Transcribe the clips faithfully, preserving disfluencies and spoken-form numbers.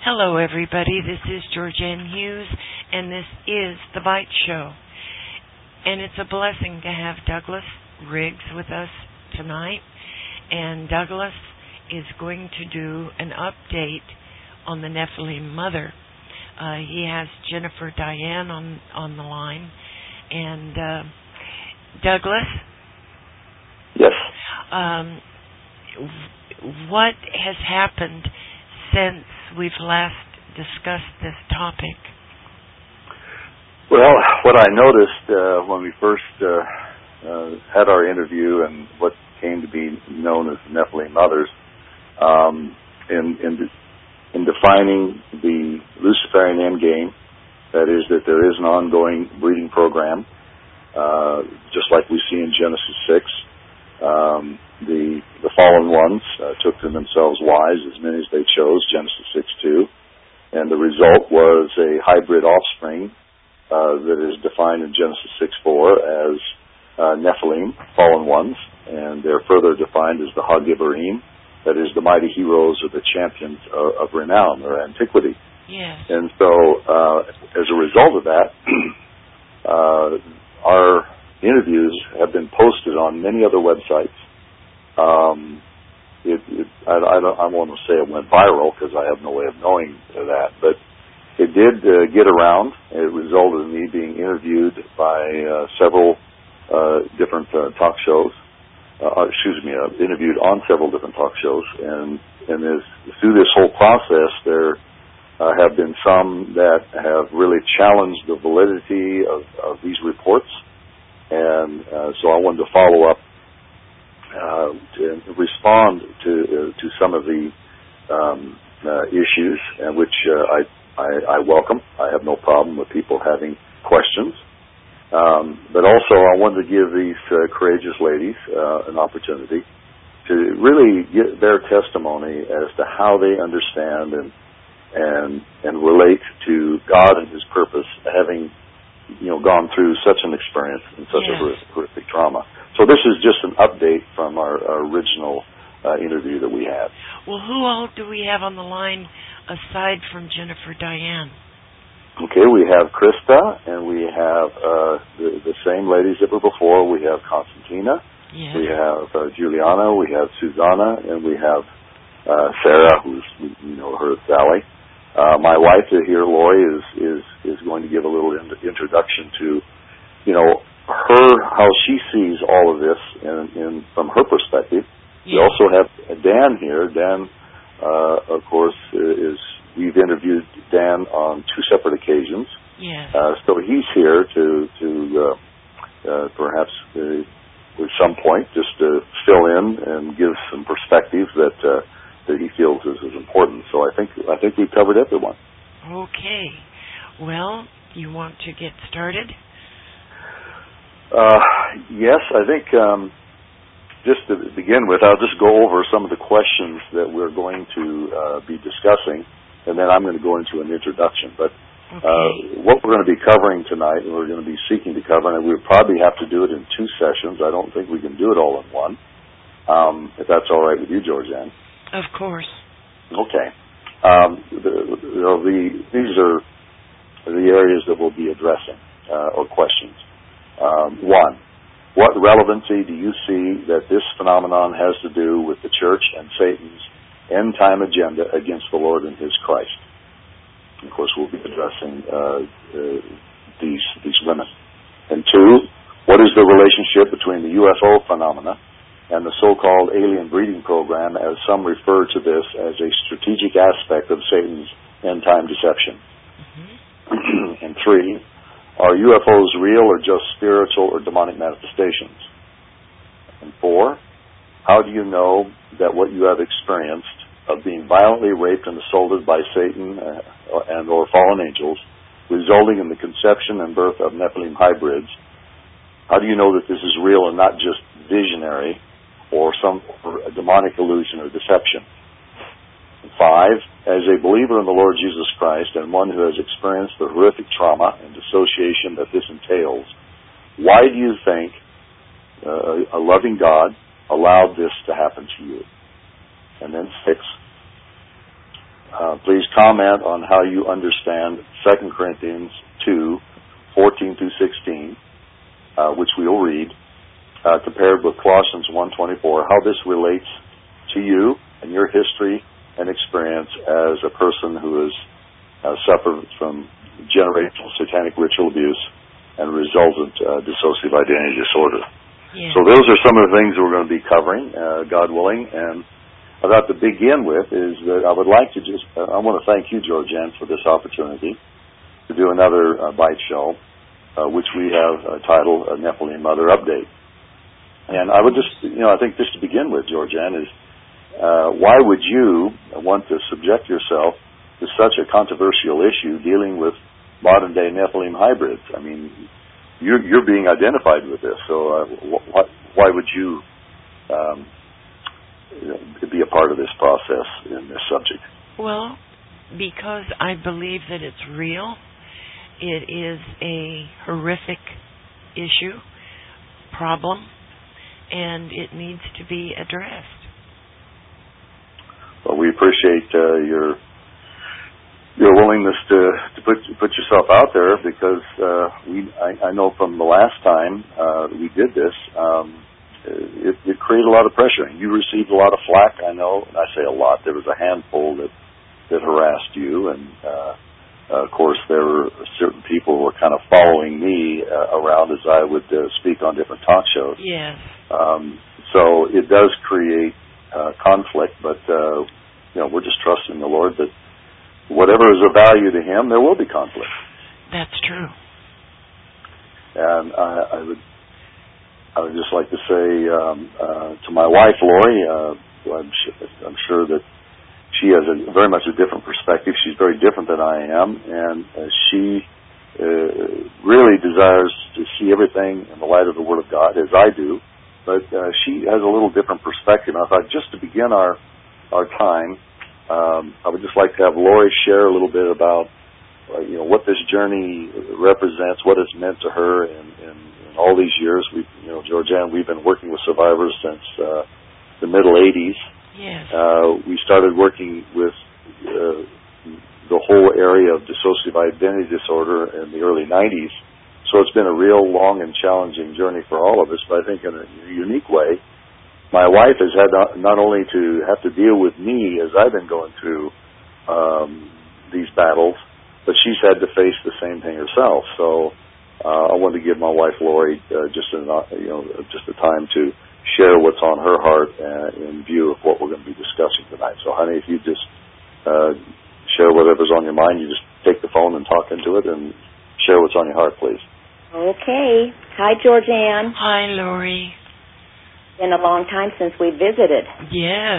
Hello, everybody. This is Georgianne Hughes, and this is The Bite Show. And it's a blessing to have Douglas Riggs with us tonight. And Douglas is going to do an update on the Nephilim Mother. Uh, he has Jennifer Diane on, on the line. And uh, Douglas? Yes. Um, what has happened since we've last discussed this topic? Well, what I noticed uh, when we first uh, uh, had our interview and what came to be known as the Nephilim Mothers, um, in, in, de- in defining the Luciferian endgame, that is that there is an ongoing breeding program, uh, just like we see in Genesis six. Um, the the fallen ones uh, took to themselves wives, as many as they chose, Genesis six two, and the result was a hybrid offspring uh, that is defined in Genesis six four as uh, Nephilim, fallen ones, and they're further defined as the Hagibarim, that is the mighty heroes or the champions of, of renown or antiquity. Yes. And so, uh, as a result of that, uh, our interviews have been posted on many other websites. Um, it, it, I, I don't I want to say it went viral because I have no way of knowing that, but it did uh, get around. It resulted in me being interviewed by uh, several uh, different uh, talk shows. Uh, excuse me, uh, interviewed on several different talk shows, and and as, through this whole process, there uh, have been some that have really challenged the validity of, of these reports. And uh, so I wanted to follow up uh, to respond to uh, to some of the um, uh, issues, uh, which uh, I, I I welcome. I have no problem with people having questions, um, but also I wanted to give these uh, courageous ladies uh, an opportunity to really get their testimony as to how they understand and and and relate to God and His purpose, having you know, gone through such an experience and such yes. a horrific, horrific trauma. So this is just an update from our, our original uh, interview that we had. Well, who all do we have on the line aside from Jennifer Diane? Okay, we have Krista, and we have uh, the, the same ladies that were before. We have Constantina, yes. we have uh, Juliana, we have Susanna, and we have uh, Sarah, who's, you know, her Sally. Uh, my wife here, Lori, is, is, is going to give a little in- introduction to, you know, her, how she sees all of this in, in from her perspective. Yeah. We also have Dan here. Dan, uh, of course, is, we've interviewed Dan on two separate occasions. Yes. Uh, so he's here to, to, uh, uh, perhaps, uh, at some point, just to fill in and give some perspective that, uh, that he feels is, is important. So I think I think we've covered everyone. Okay. Well, you want to get started? Uh, yes, I think um, just to begin with, I'll just go over some of the questions that we're going to uh, be discussing, and then I'm going to go into an introduction. But okay. uh, what we're going to be covering tonight, and we're going to be seeking to cover, and we'll probably have to do it in two sessions. I don't think we can do it all in one, um, if that's all right with you, Georgianne. Of course. Okay. Um, the, you know, the, these are the areas that we'll be addressing, uh, or questions. Um, one, what relevancy do you see that this phenomenon has to do with the church and Satan's end-time agenda against the Lord and His Christ? Of course, we'll be addressing uh, uh, these these women. And two, what is the relationship between the U F O phenomena and the so-called alien breeding program, as some refer to this as a strategic aspect of Satan's end-time deception? Mm-hmm. And three, are U F Os real or just spiritual or demonic manifestations? And four, how do you know that what you have experienced of being violently raped and assaulted by Satan uh, and or fallen angels, resulting in the conception and birth of Nephilim hybrids, how do you know that this is real and not just visionary or some or a demonic illusion or deception? Five, as a believer in the Lord Jesus Christ and one who has experienced the horrific trauma and dissociation that this entails, why do you think uh, a loving God allowed this to happen to you? And then six, uh, please comment on how you understand Second Corinthians two, fourteen through sixteen, uh, which we will read, uh, compared with Colossians one twenty-four, how this relates to you and your history and experience as a person who has uh, suffered from generational satanic ritual abuse and resultant uh, dissociative identity disorder. Yeah. So those are some of the things that we're going to be covering, uh, God willing. And what I'd like to begin with is that I would like to just, uh, I want to thank you, Georgianne, for this opportunity to do another uh, Bite Show, uh, which we have uh, titled uh, Nephilim Mother Update. And I would just, you know, I think just to begin with, Georgianne, is uh, why would you want to subject yourself to such a controversial issue dealing with modern-day Nephilim hybrids? I mean, You're, you're being identified with this, so uh, wh- why would you um, be a part of this process in this subject? Well, because I believe that it's real. It is a horrific issue, problem, and it needs to be addressed. Well, we appreciate uh, your your willingness to, to put put yourself out there, because uh, we I, I know from the last time uh, we did this, um, it, it created a lot of pressure. You received a lot of flack, I know. And I say a lot. There was a handful that, that harassed you, and uh, uh, of course there were certain people who were kind of following me uh, around as I would uh, speak on different talk shows. Yes. Um, so it does create uh, conflict, but uh, you know, we're just trusting the Lord that whatever is of value to Him, there will be conflict. That's true. And I, I would, I would just like to say um, uh, to my wife, Lori, uh, I'm, sure, I'm sure that she has a very much a different perspective. She's very different than I am, and uh, she uh, really desires to see everything in the light of the Word of God, as I do. But uh, she has a little different perspective. And I thought, just to begin our our time, Um, I would just like to have Lori share a little bit about, uh, you know, what this journey represents, what it's meant to her in, in, in all these years. We, you know, Georgianne, we've been working with survivors since uh, the middle eighties. Yes. Uh, we started working with uh, the whole area of dissociative identity disorder in the early nineties. So it's been a real long and challenging journey for all of us, but I think in a unique way. My wife has had not, not only to have to deal with me as I've been going through um, these battles, but she's had to face the same thing herself. So uh, I wanted to give my wife Lori uh, just a you know just a time to share what's on her heart uh, in view of what we're going to be discussing tonight. So, honey, if you just uh, share whatever's on your mind, you just take the phone and talk into it and share what's on your heart, please. Okay. Hi, Georgianne. Hi, Lori. Been a long time since we visited. Yes.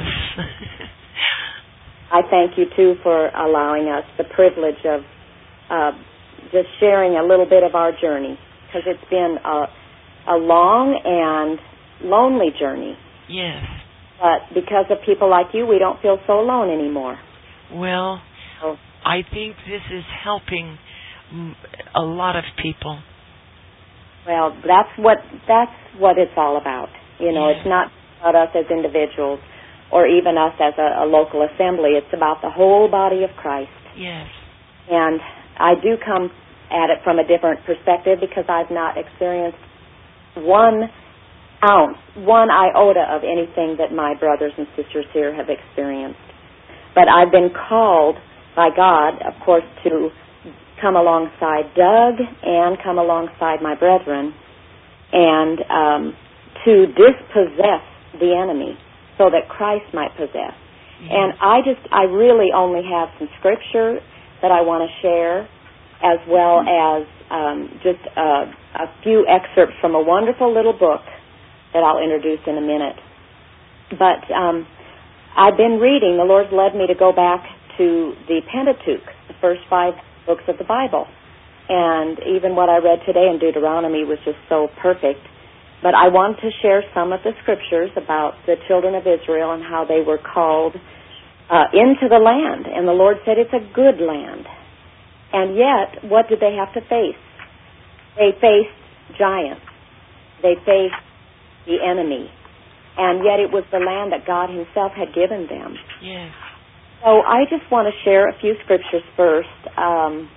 I thank you, too, for allowing us the privilege of uh, just sharing a little bit of our journey, because it's been a, a long and lonely journey. Yes. But because of people like you, we don't feel so alone anymore. Well, oh. I think this is helping a lot of people. Well, that's what that's what it's all about. You know, yes. It's not about us as individuals or even us as a, a local assembly. It's about the whole body of Christ. Yes. And I do come at it from a different perspective, because I've not experienced one ounce, one iota of anything that my brothers and sisters here have experienced. But I've been called by God, of course, to come alongside Doug and come alongside my brethren and um, to dispossess the enemy so that Christ might possess. Mm-hmm. And I just, I really only have some scripture that I want to share, as well as um, just a, a few excerpts from a wonderful little book that I'll introduce in a minute. But um, I've been reading, the Lord's led me to go back to the Pentateuch, the first five books of the Bible. And even what I read today in Deuteronomy was just so perfect. But I want to share some of the scriptures about the children of Israel and how they were called uh, into the land. And the Lord said it's a good land. And yet, what did they have to face? They faced giants. They faced the enemy. And yet it was the land that God Himself had given them. Yes. So I just want to share a few scriptures first. Um,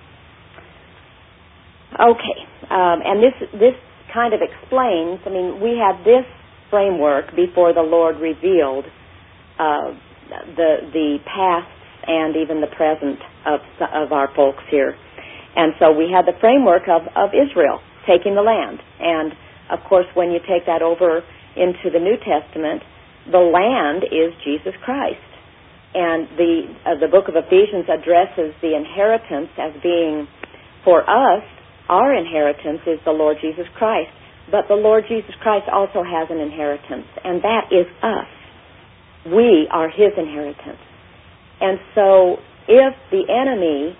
okay, um, and this this kind of explains. I mean, we had this framework before the Lord revealed uh, the the past and even the present of of our folks here, and so we had the framework of of Israel taking the land, and of course, when you take that over into the New Testament, the land is Jesus Christ. And the uh, the book of Ephesians addresses the inheritance as being, for us, our inheritance is the Lord Jesus Christ. But the Lord Jesus Christ also has an inheritance, and that is us. We are His inheritance. And so if the enemy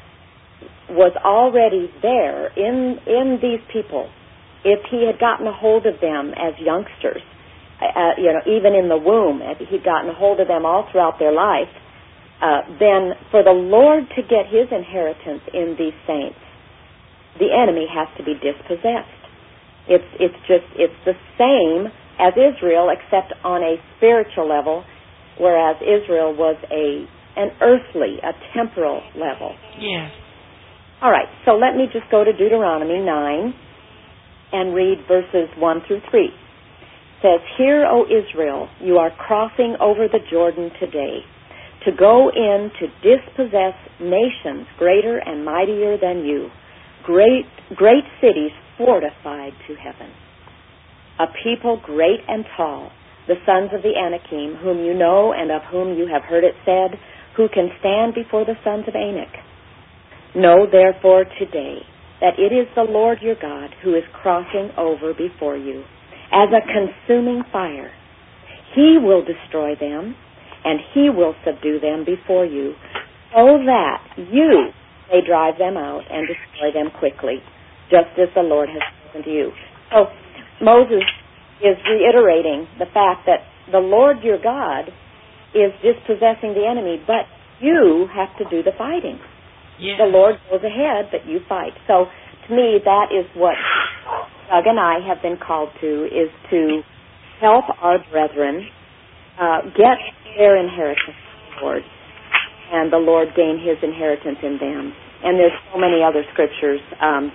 was already there in in these people, if he had gotten a hold of them as youngsters, Uh, you know, even in the womb, he'd gotten a hold of them all throughout their life, uh, then for the Lord to get His inheritance in these saints, the enemy has to be dispossessed. It's it's just, it's the same as Israel, except on a spiritual level, whereas Israel was a an earthly, a temporal level. Yes. All right, so let me just go to Deuteronomy nine and read verses one through three. Says, "Hear, O Israel, you are crossing over the Jordan today to go in to dispossess nations greater and mightier than you, great great cities fortified to heaven, a people great and tall, the sons of the Anakim, whom you know and of whom you have heard it said, who can stand before the sons of Anak. Know therefore today that it is the Lord your God who is crossing over before you as a consuming fire. He will destroy them, and He will subdue them before you, so that you may drive them out and destroy them quickly, just as the Lord has spoken to you." So Moses is reiterating the fact that the Lord your God is dispossessing the enemy, but you have to do the fighting. Yes. The Lord goes ahead, but you fight. So to me, that is what Doug and I have been called to, is to help our brethren uh, get their inheritance from the Lord, and the Lord gain His inheritance in them. And there's so many other scriptures. Um,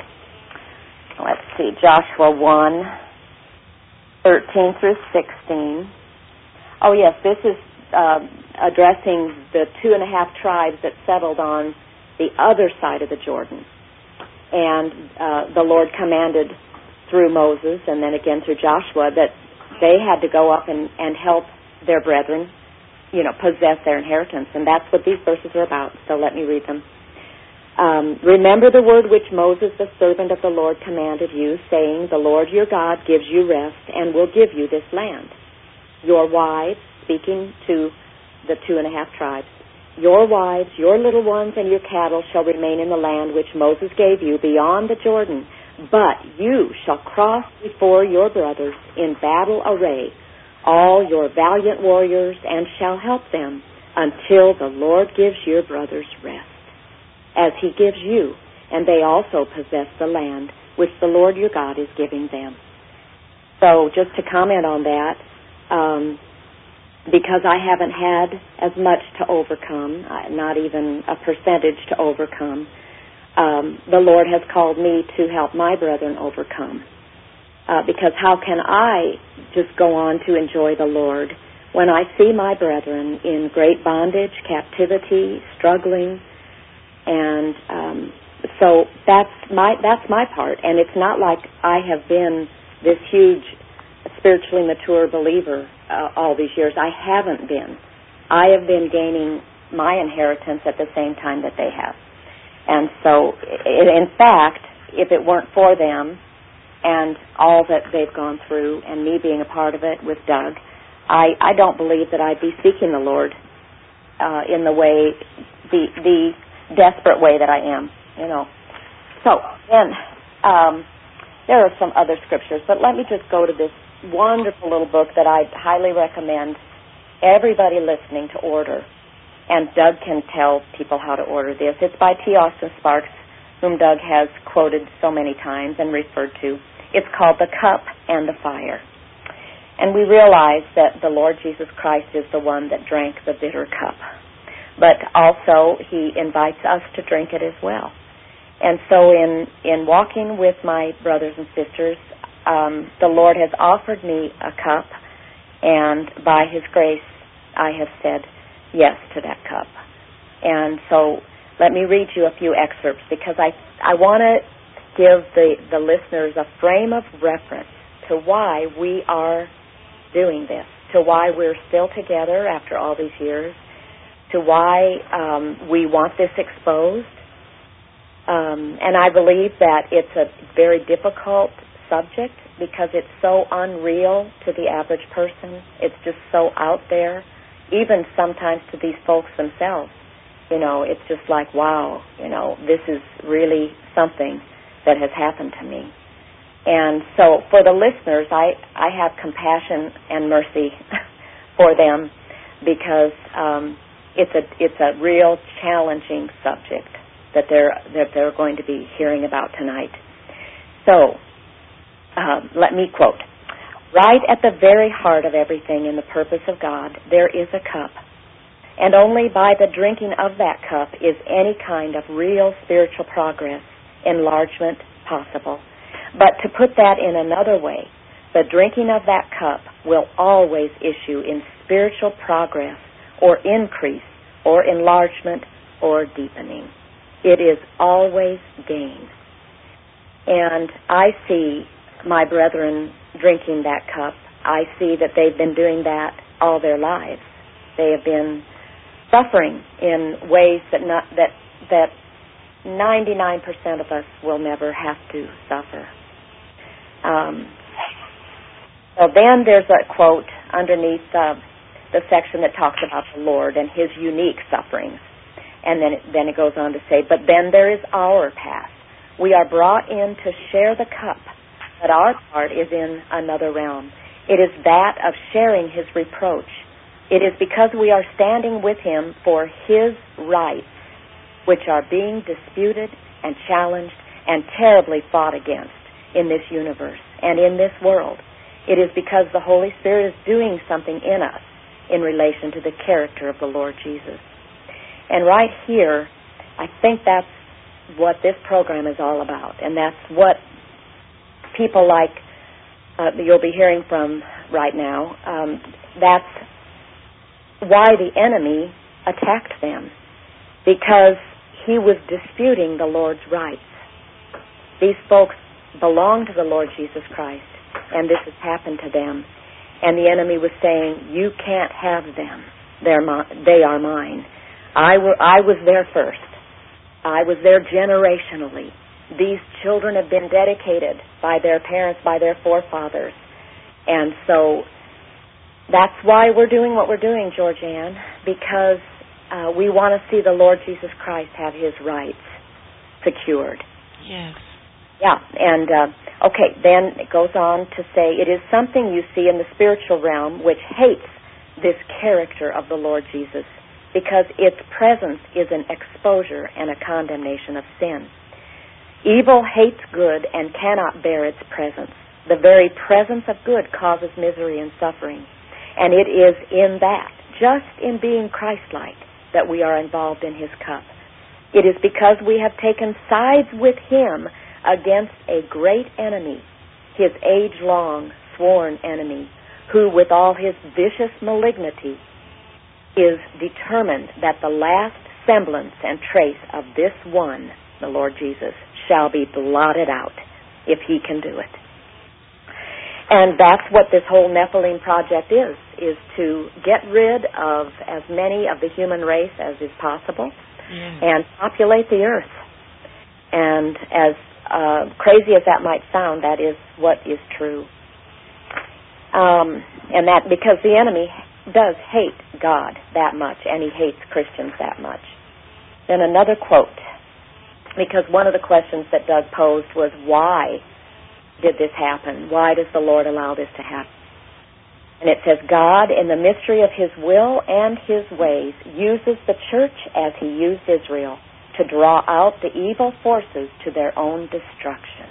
let's see, Joshua one, thirteen through sixteen. Oh, yes, this is uh, addressing the two and a half tribes that settled on the other side of the Jordan. And uh, the Lord commanded through Moses and then again through Joshua that they had to go up and, and help their brethren, you know, possess their inheritance. And that's what these verses are about. So let me read them. Um, "Remember the word which Moses, the servant of the Lord, commanded you, saying, the Lord your God gives you rest and will give you this land. Your wives," speaking to the two and a half tribes, "your wives, your little ones, and your cattle shall remain in the land which Moses gave you beyond the Jordan. But you shall cross before your brothers in battle array, all your valiant warriors, and shall help them until the Lord gives your brothers rest, as He gives you, and they also possess the land which the Lord your God is giving them." So just to comment on that, um, because I haven't had as much to overcome, not even a percentage to overcome, um, the Lord has called me to help my brethren overcome. Uh, because how can I just go on to enjoy the Lord when I see my brethren in great bondage, captivity, struggling, and um, so that's my that's my part. And it's not like I have been this huge spiritually mature believer uh, all these years. I haven't been. I have been gaining my inheritance at the same time that they have. And so, in fact, if it weren't for them and all that they've gone through and me being a part of it with Doug, I, I don't believe that I'd be seeking the Lord uh, in the way, the the desperate way that I am, you know. So, then, um, there are some other scriptures, but let me just go to this wonderful little book that I highly recommend everybody listening to order. And Doug can tell people how to order this. It's by T. Austin Sparks, whom Doug has quoted so many times and referred to. It's called The Cup and the Fire. And we realize that the Lord Jesus Christ is the one that drank the bitter cup. but also he invites us to drink it as well. And so in, in walking with my brothers and sisters, um, the Lord has offered me a cup, and by His grace, I have said yes to that cup. And so let me read you a few excerpts, because I, I want to give the, the listeners a frame of reference to why we are doing this, to why we're still together after all these years, to why um, we want this exposed. Um, and I believe that it's a very difficult subject because it's so unreal to the average person. It's just so out there, even sometimes to these folks themselves. You know, it's just like, wow, you know, this is really something that has happened to me. And so for the listeners, I, I have compassion and mercy for them, because um, it's a it's a real challenging subject that they're that they're going to be hearing about tonight. So um, let me quote: "Right at the very heart of everything in the purpose of God, there is a cup, and only by the drinking of that cup is any kind of real spiritual progress, enlargement possible. But to put that in another way, the drinking of that cup will always issue in spiritual progress or increase or enlargement or deepening. It is always gain." And I see my brethren drinking that cup. I see that they've been doing that all their lives. They have been suffering in ways that not, that that ninety-nine percent of us will never have to suffer. Um, so then there's a quote underneath uh, the section that talks about the Lord and His unique sufferings. And then it, then it goes on to say, "But then there is our path. We are brought in to share the cup, but our part is in another realm. It is that of sharing His reproach. It is because we are standing with Him for His rights, which are being disputed and challenged and terribly fought against in this universe and in this world. It is because the Holy Spirit is doing something in us in relation to the character of the Lord Jesus." And right here, I think that's what this program is all about, and that's what people like uh, you'll be hearing from right now. Um, that's why the enemy attacked them, because he was disputing the Lord's rights. These folks belong to the Lord Jesus Christ, and this has happened to them. And the enemy was saying, "You can't have them. They're mi- they are mine. I, were, I was there first. I was there generationally. These children have been dedicated by their parents, by their forefathers." And so that's why we're doing what we're doing, Georgianne, because uh, we want to see the Lord Jesus Christ have His rights secured. Yes. Yeah, and uh, okay, then it goes on to say, "It is something you see in the spiritual realm which hates this character of the Lord Jesus, because its presence is an exposure and a condemnation of sin. Evil hates good and cannot bear its presence. The very presence of good causes misery and suffering, and it is in that, just in being Christ-like, that we are involved in His cup. It is because we have taken sides with Him against a great enemy, His age-long sworn enemy, who with all his vicious malignity is determined that the last semblance and trace of this one, the Lord Jesus, shall be blotted out if he can do it." And that's what this whole Nephilim project is, is to get rid of as many of the human race as is possible yeah. and populate the earth. And as uh, crazy as that might sound, that is what is true. Um, and that because the enemy does hate God that much, and he hates Christians that much. Then another quote, because one of the questions that Doug posed was, why did this happen? Why does the Lord allow this to happen? And it says, "God, in the mystery of His will and His ways, uses the church as He used Israel to draw out the evil forces to their own destruction."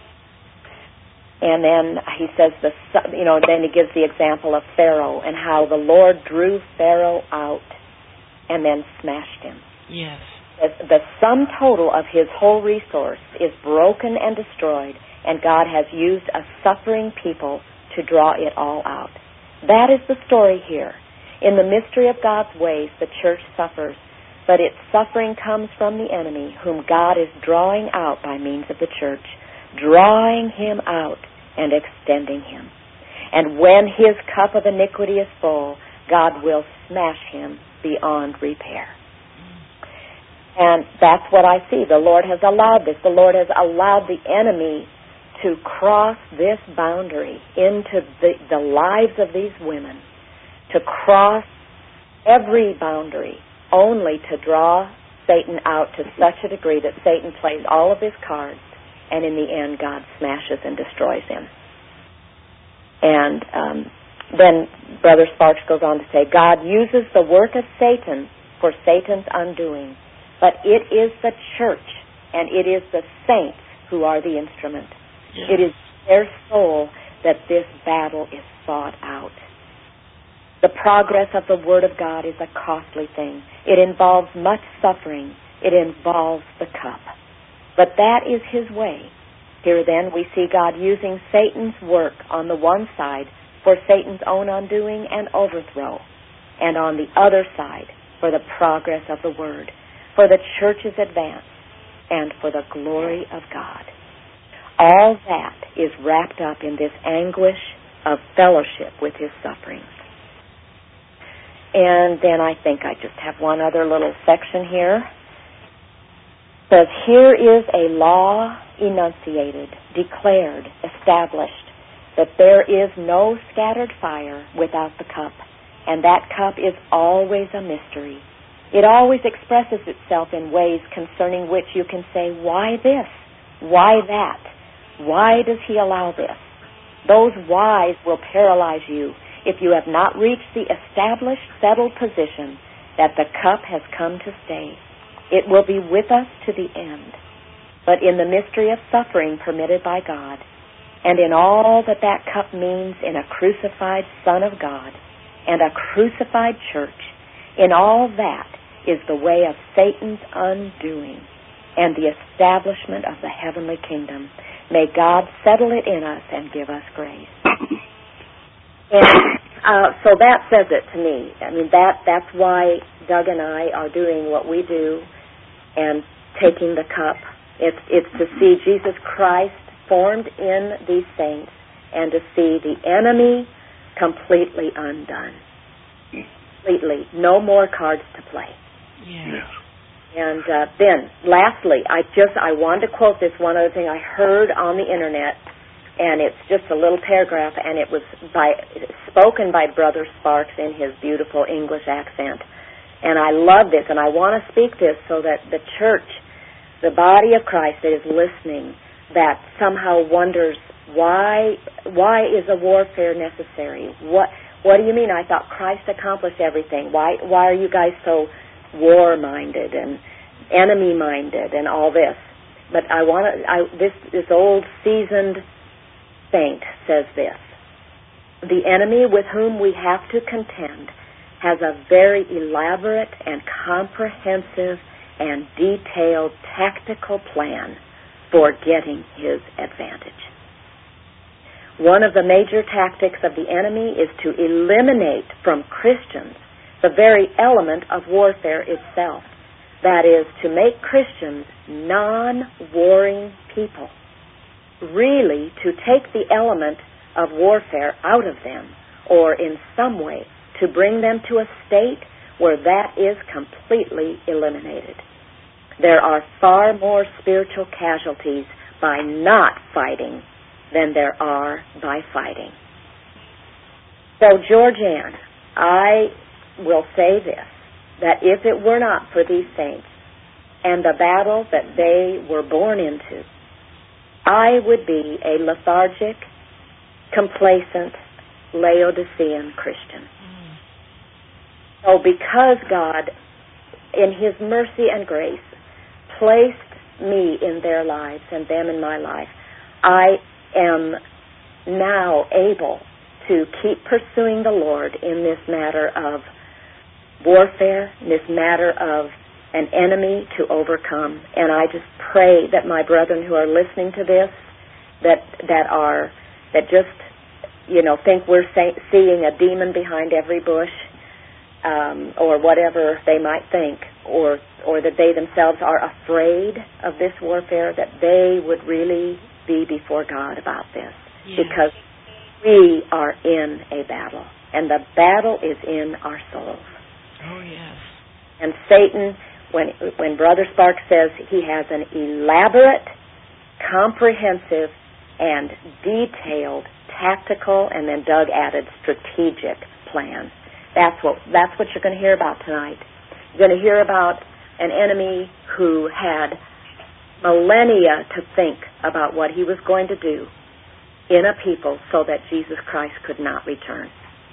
And then he says, the you know, then he gives the example of Pharaoh and how the Lord drew Pharaoh out and then smashed him. Yes. The, the sum total of his whole resource is broken and destroyed, and God has used a suffering people to draw it all out. That is the story here. In the mystery of God's ways, the church suffers, but its suffering comes from the enemy, whom God is drawing out by means of the church, drawing him out and extending him. And when his cup of iniquity is full, God will smash him beyond repair. And that's what I see. The Lord has allowed this. The Lord has allowed the enemy to cross this boundary into the, the lives of these women, to cross every boundary, only to draw Satan out to such a degree that Satan plays all of his cards, and in the end God smashes and destroys him. And um, then Brother Sparks goes on to say, God uses the work of Satan for Satan's undoing, but it is the church and it is the saints who are the instrument. Yes. It is their soul that this battle is fought out. The progress of the Word of God is a costly thing. It involves much suffering. It involves the cup. But that is His way. Here then we see God using Satan's work on the one side for Satan's own undoing and overthrow, and on the other side for the progress of the Word, for the church's advance, and for the glory of God. All that is wrapped up in this anguish of fellowship with His sufferings. And then I think I just have one other little section here. It says, here is a law enunciated, declared, established, that there is no scattered fire without the cup, and that cup is always a mystery. It always expresses itself in ways concerning which you can say, why this? Why that? Why does He allow this? Those whys will paralyze you if you have not reached the established, settled position that the cup has come to stay. It will be with us to the end. But in the mystery of suffering permitted by God, and in all that that cup means in a crucified Son of God and a crucified church, in all that is the way of Satan's undoing and the establishment of the heavenly kingdom. May God settle it in us and give us grace. And uh, so that says it to me. I mean, that that's why Doug and I are doing what we do and taking the cup. It's, it's to see Jesus Christ formed in these saints and to see the enemy completely undone. Completely. No more cards to play. Yes. And uh, then, lastly, I just I wanted to quote this one other thing I heard on the internet, and it's just a little paragraph, and it was by spoken by Brother Sparks in his beautiful English accent. And I love this, and I want to speak this so that the church, the body of Christ that is listening, that somehow wonders why why is a warfare necessary? What what do you mean? I thought Christ accomplished everything. Why why are you guys so war-minded and enemy-minded and all this? But I want to. I, this this old seasoned saint says this: the enemy with whom we have to contend has a very elaborate and comprehensive and detailed tactical plan for getting his advantage. One of the major tactics of the enemy is to eliminate from Christians the very element of warfare itself. That is, to make Christians non-warring people. Really, to take the element of warfare out of them, or in some way to bring them to a state where that is completely eliminated. There are far more spiritual casualties by not fighting than there are by fighting. So, Georgianne, I will say this, that if it were not for these saints and the battle that they were born into, I would be a lethargic, complacent, Laodicean Christian. Mm. So because God, in His mercy and grace, placed me in their lives and them in my life, I am now able to keep pursuing the Lord in this matter of warfare, in this matter of an enemy to overcome. And I just pray that my brethren who are listening to this, that that are that just you know think we're say, seeing a demon behind every bush, um, or whatever they might think, or or that they themselves are afraid of this warfare, that they would really be before God about this, yes. because we are in a battle, and the battle is in our souls. Oh yes. And Satan, when when Brother Sparks says he has an elaborate, comprehensive, and detailed tactical, and then Doug added strategic plan. That's what that's what you're going to hear about tonight. You're going to hear about an enemy who had millennia to think about what he was going to do in a people so that Jesus Christ could not return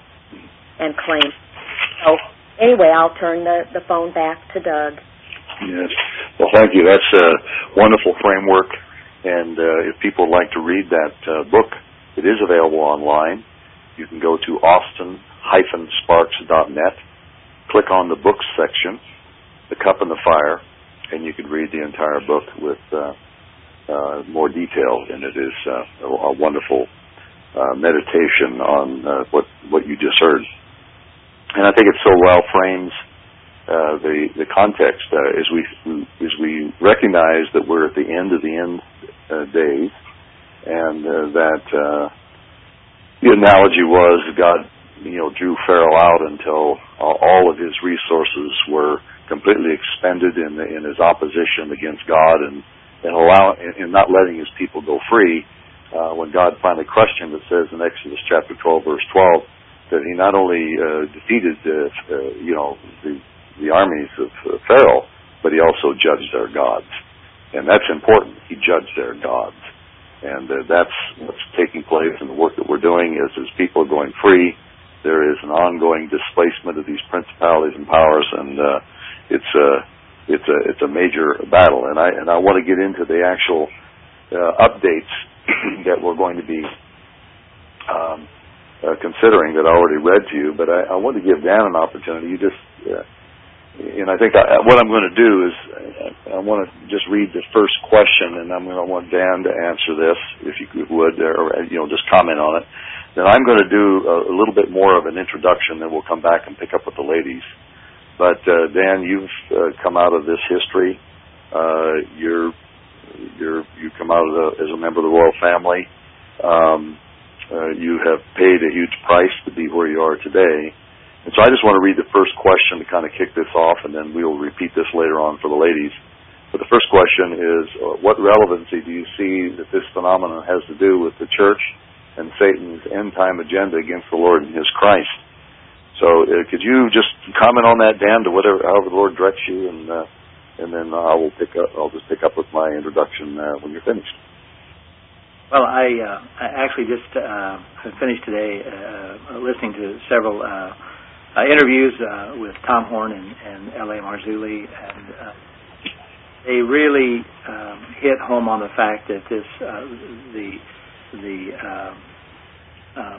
and claim. So anyway, I'll turn the, the phone back to Doug. Yes. Well, thank you. That's a wonderful framework. And uh, if people would like to read that uh, book, it is available online. You can go to austin dash sparks dot net, click on the books section, The Cup and the Fire, and you can read the entire book with uh, uh, more detail. And it is uh, a, a wonderful uh, meditation on uh, what, what you just heard. And I think it so well frames Uh, the the context uh, as we as we recognize that we're at the end of the end uh, days, and uh, that uh, the analogy was God, you know, drew Pharaoh out until all of his resources were completely expended in the, in his opposition against God, and and allow and not letting his people go free. Uh, when God finally crushed him, it says in Exodus chapter twelve, verse twelve, that he not only uh, defeated uh, uh, you know the the armies of uh, Pharaoh, but he also judged their gods. And that's important. He judged their gods. And uh, that's what's taking place in the work that we're doing is as people are going free, there is an ongoing displacement of these principalities and powers, and uh, it's a it's a it's a major battle. And I and I want to get into the actual uh, updates that we're going to be um, uh, considering that I already read to you. But I, I want to give Dan an opportunity. You just uh, And I think I, what I'm going to do is I want to just read the first question, and I'm going to want Dan to answer this, if you would, or you know, just comment on it. Then I'm going to do a, a little bit more of an introduction, then we'll come back and pick up with the ladies. But uh, Dan, you've uh, come out of this history. Uh, you're you're you come out of the, as a member of the royal family. Um, uh, you have paid a huge price to be where you are today. And so I just want to read the first question to kind of kick this off, and then we'll repeat this later on for the ladies. But the first question is, uh, what relevancy do you see that this phenomenon has to do with the church and Satan's end-time agenda against the Lord and his Christ? So uh, could you just comment on that, Dan, to whatever, however the Lord directs you, and uh, and then I will pick up. I'll just pick up with my introduction uh, when you're finished. Well, I, uh, I actually just uh, finished today uh, listening to several Uh, Uh, interviews uh, with Tom Horn and, and L A Marzulli, and uh, they really um, hit home on the fact that this uh, the the uh, um,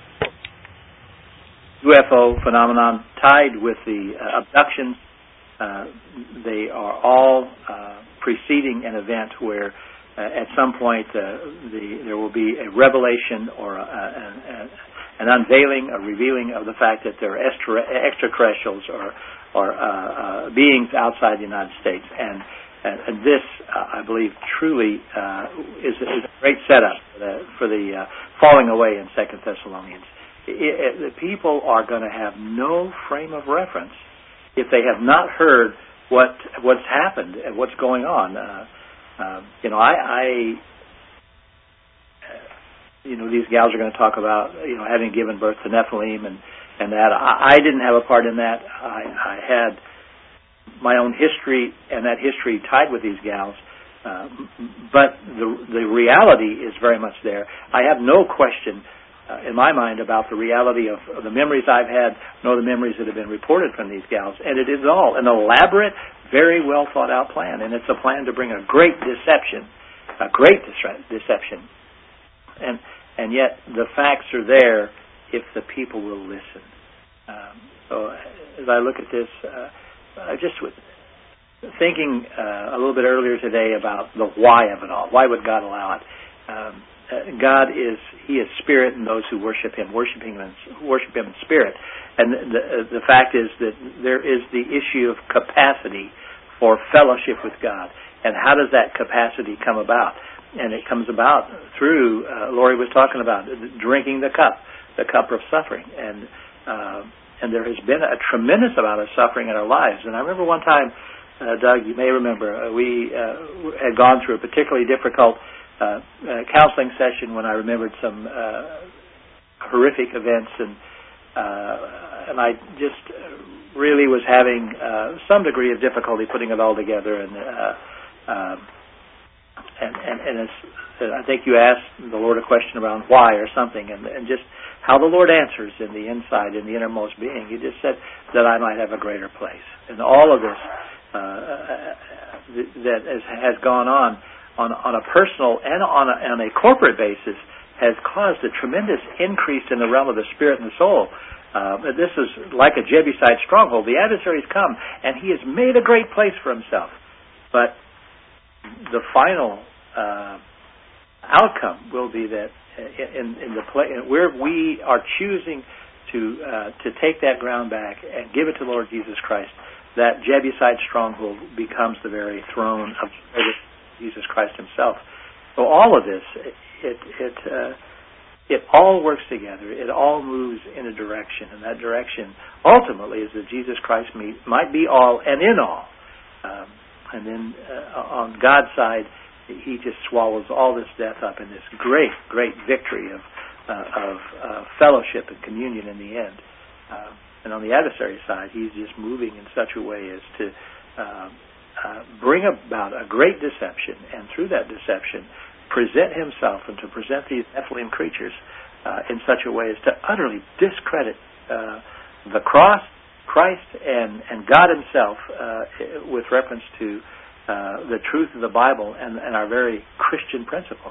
U F O phenomenon tied with the uh, abductions, uh, they are all uh, preceding an event where uh, at some point uh, the there will be a revelation or a, a, a an unveiling, a revealing of the fact that there are extra, extraterrestrials or, or uh, uh, beings outside the United States. And, and, and this, uh, I believe, truly uh, is, is a great setup for the, for the uh, falling away in Second Thessalonians. It, it, the people are going to have no frame of reference if they have not heard what what's happened and what's going on. Uh, uh, you know, I... I You know, these gals are going to talk about, you know, having given birth to Nephilim and, and that. I, I didn't have a part in that. I, I had my own history, and that history tied with these gals. Uh, but the the reality is very much there. I have no question uh, in my mind about the reality of, of the memories I've had, nor the memories that have been reported from these gals. And it is all an elaborate, very well thought out plan. And it's a plan to bring a great deception, a great deception. And and yet the facts are there if the people will listen. Um, so as I look at this, uh, I just was thinking uh, a little bit earlier today about the why of it all. Why would God allow it? Um, uh, God is He is spirit, and those who worship Him worship Him in, worship Him in spirit. And the uh, the fact is that there is the issue of capacity for fellowship with God, and how does that capacity come about? And it comes about through, uh, Lori was talking about, drinking the cup, the cup of suffering. And uh, and there has been a tremendous amount of suffering in our lives. And I remember one time, uh, Doug, you may remember, uh, we uh, had gone through a particularly difficult uh, uh, counseling session when I remembered some uh, horrific events. And, uh, and I just really was having uh, some degree of difficulty putting it all together. And uh, um, And, and, and it's, I think you asked the Lord a question around why or something, and, and just how the Lord answers in the inside, in the innermost being. He just said that I might have a greater place. And all of this uh, that has, has gone on, on on a personal and on a, on a corporate basis has caused a tremendous increase in the realm of the spirit and the soul. Uh, this is like a Jebusite stronghold. The adversary's come, and he has made a great place for himself. But the final uh, outcome will be that in, in the play, where we are choosing to uh, to take that ground back and give it to the Lord Jesus Christ, that Jebusite stronghold becomes the very throne of Jesus Christ Himself. So all of this, it it uh, it all works together. It all moves in a direction, and that direction ultimately is that Jesus Christ might be all and in all. Um, And then uh, on God's side, He just swallows all this death up in this great, great victory of uh, of uh, fellowship and communion in the end. Uh, and on the adversary's side, he's just moving in such a way as to uh, uh, bring about a great deception, and through that deception, present himself and to present these Nephilim creatures uh, in such a way as to utterly discredit uh, the cross, Christ, and, and God Himself uh, with reference to uh, the truth of the Bible and, and our very Christian principle.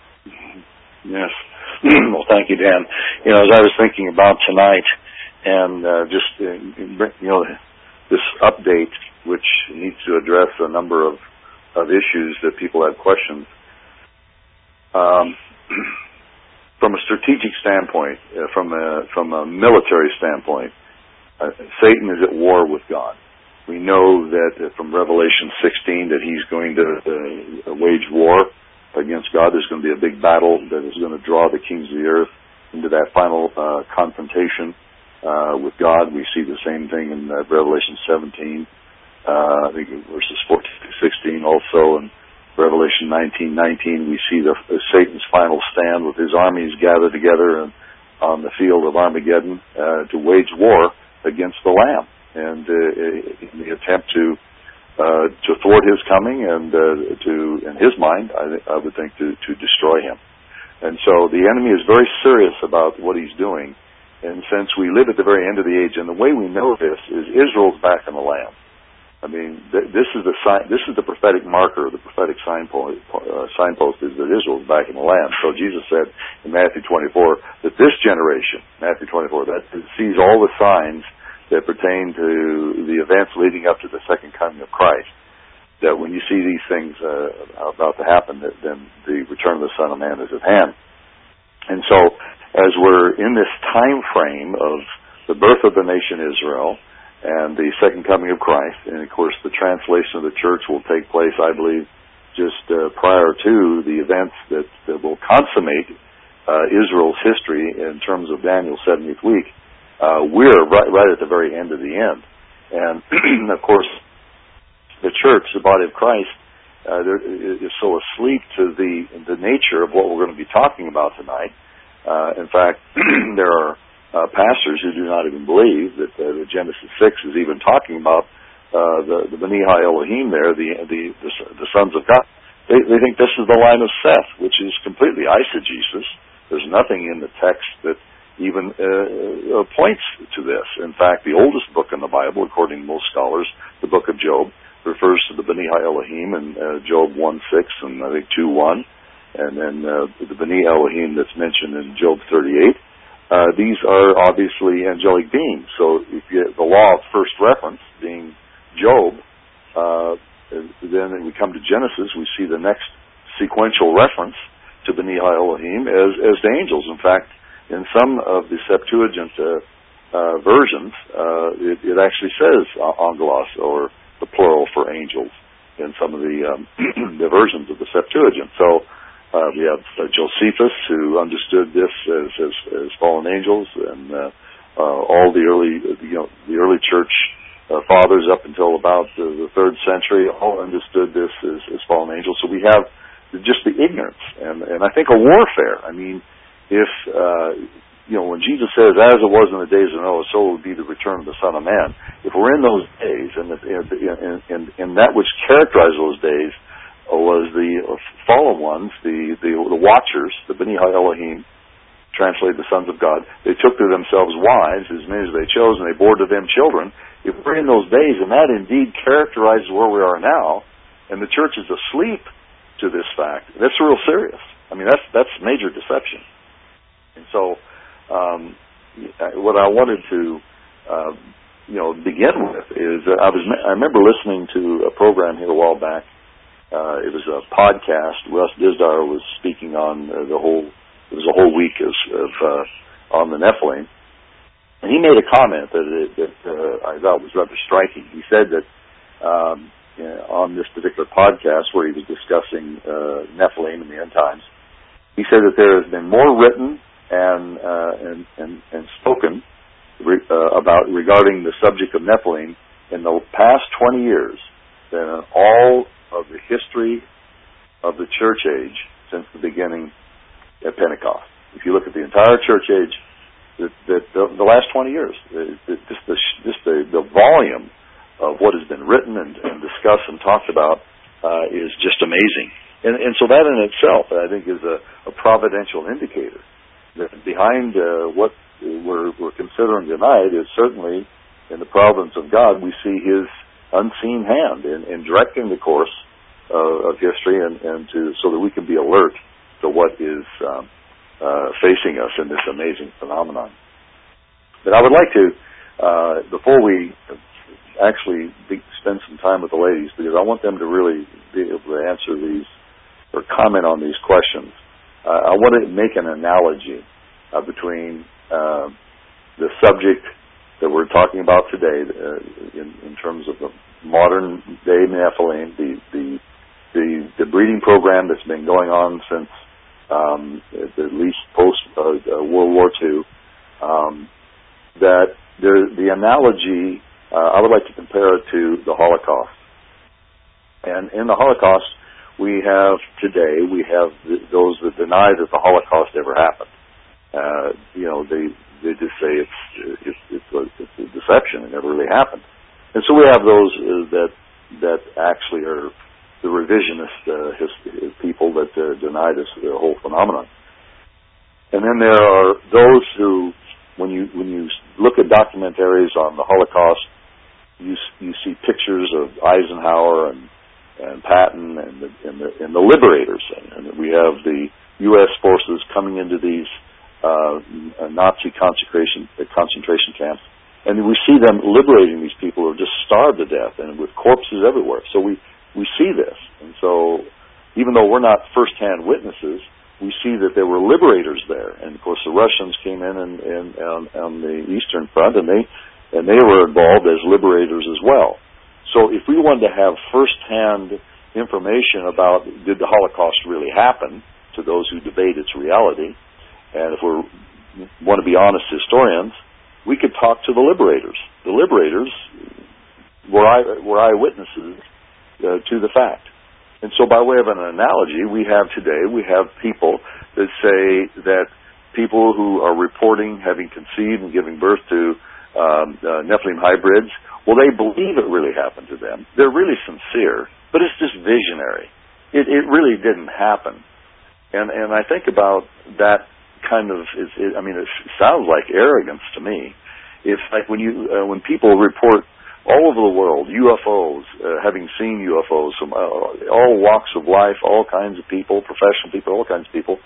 Yes. Well, thank you, Dan. You know, as I was thinking about tonight, and uh, just uh, you know, this update, which needs to address a number of, of issues that people have questions. Um, from a strategic standpoint, uh, from a from a military standpoint. Uh, Satan is at war with God. We know that uh, from Revelation sixteen that he's going to uh, wage war against God. There's going to be a big battle that is going to draw the kings of the earth into that final uh, confrontation uh, with God. We see the same thing in uh, Revelation seventeen, uh, I think verses fourteen to sixteen. Also in Revelation nineteen nineteen, we see the uh, Satan's final stand with his armies gathered together and on the field of Armageddon uh, to wage war against the Lamb, and uh, in the attempt to uh, to thwart His coming, and uh, to, in His mind, I, I would think, to, to destroy Him. And so the enemy is very serious about what he's doing, and since we live at the very end of the age, and the way we know this is Israel's back in the Lamb. I mean, th- this is the sign, this is the prophetic marker, the prophetic signpost, uh, signpost is that Israel's back in the Lamb. So Jesus said in Matthew twenty-four that this generation, Matthew twenty-four, that sees all the signs that pertain to the events leading up to the second coming of Christ, that when you see these things uh, about to happen, that then the return of the Son of Man is at hand. And so, as we're in this time frame of the birth of the nation Israel, and the second coming of Christ, and of course the translation of the church will take place, I believe, just uh, prior to the events that, that will consummate uh, Israel's history in terms of Daniel's seventieth week. Uh, we're right, right at the very end of the end. And of course, the church, the body of Christ, uh, there, is so asleep to the, the nature of what we're going to be talking about tonight. Uh, in fact, there are Uh, pastors who do not even believe that uh, the Genesis six is even talking about uh, the, the B'nai Elohim there, the, the the the sons of God. They, they think this is the line of Seth, which is completely eisegesis. There's nothing in the text that even uh, points to this. In fact, the oldest book in the Bible, according to most scholars, the book of Job, refers to the B'nai Elohim in uh, Job one six and I think two one, and then uh, the B'nai Elohim that's mentioned in Job thirty-eight. uh, these are obviously angelic beings. So if you, the law of first reference being Job, uh, then we come to Genesis, we see the next sequential reference to B'nai Elohim as, as the angels. In fact, in some of the Septuagint uh, uh, versions, uh, it, it actually says angelos, or the plural for angels, in some of the, um, the versions of the Septuagint. So uh, we have uh, Josephus, who understood this as, as, as fallen angels, and uh, uh, all the early, you know, the early church uh, fathers up until about uh, the third century all understood this as, as fallen angels. So we have just the ignorance, and, and I think a warfare. I mean, if, uh, you know, when Jesus says, as it was in the days of Noah, so will be the return of the Son of Man, if we're in those days, and, and, and, and that which characterized those days was the fallen ones, the, the, the watchers, the B'nai Elohim, translated the sons of God, they took to themselves wives, as many as they chose, and they bore to them children. If we're in those days, and that indeed characterizes where we are now, and the church is asleep to this fact, that's real serious. I mean, that's that's major deception. And so, um, what I wanted to, uh, you know, begin with is uh, I was I remember listening to a program here a while back. Uh, it was a podcast. Russ Dizdar was speaking on uh, the whole. It was a whole week of, of uh, on the Nephilim, and he made a comment that that uh, I thought was rather striking. He said that. Um, on this particular podcast where he was discussing uh, Nephilim in the end times, he said that there has been more written and uh, and, and, and spoken re- uh, about regarding the subject of Nephilim in the past twenty years than in all of the history of the church age since the beginning at Pentecost. If you look at the entire church age, the, the, the, the last twenty years, the, the, just, the, just the, the volume of what has been written and, and discussed and talked about uh, is just amazing. And, and so that in itself, I think, is a, a providential indicator that behind uh, what we're, we're considering tonight is certainly in the providence of God, we see His unseen hand in, in directing the course uh, of history, and, and to so that we can be alert to what is um, uh, facing us in this amazing phenomenon. But I would like to, uh, before we actually be, spend some time with the ladies, because I want them to really be able to answer these or comment on these questions. Uh, I want to make an analogy uh, between uh, the subject that we're talking about today uh, in, in terms of the modern day Nephilim, the, the the the breeding program that's been going on since um, at least post uh, World War Two. Um, that there, the analogy. Uh, I would like to compare it to the Holocaust. And in the Holocaust, we have today, we have th- those that deny that the Holocaust ever happened. Uh, you know, they they just say it's it's, it's, a, it's a deception. It never really happened. And so we have those uh, that that actually are the revisionist uh, his, people that uh, deny this uh, whole phenomenon. And then there are those who, when you when you look at documentaries on the Holocaust, You, you see pictures of Eisenhower and, and Patton and the, and the, and the liberators. And we have the U S forces coming into these uh, Nazi concentration, concentration camps. And we see them liberating these people who are just starved to death and with corpses everywhere. So we, we see this. And so even though we're not first-hand witnesses, we see that there were liberators there. And, of course, the Russians came in and, and, and on the Eastern Front, and they And they were involved as liberators as well. So if we wanted to have first-hand information about did the Holocaust really happen, to those who debate its reality, and if we want to be honest historians, we could talk to the liberators. The liberators were, eye, were eyewitnesses uh, to the fact. And so by way of an analogy, we have today, we have people that say that people who are reporting having conceived and giving birth to Um, uh, Nephilim hybrids, well, they believe it really happened to them. They're really sincere, but it's just visionary. It, it really didn't happen. And and I think about that kind of, it, it, I mean, it sounds like arrogance to me. It's like when you uh, when people report all over the world, U F Os, uh, having seen U F Os from uh, all walks of life, all kinds of people, professional people, all kinds of people,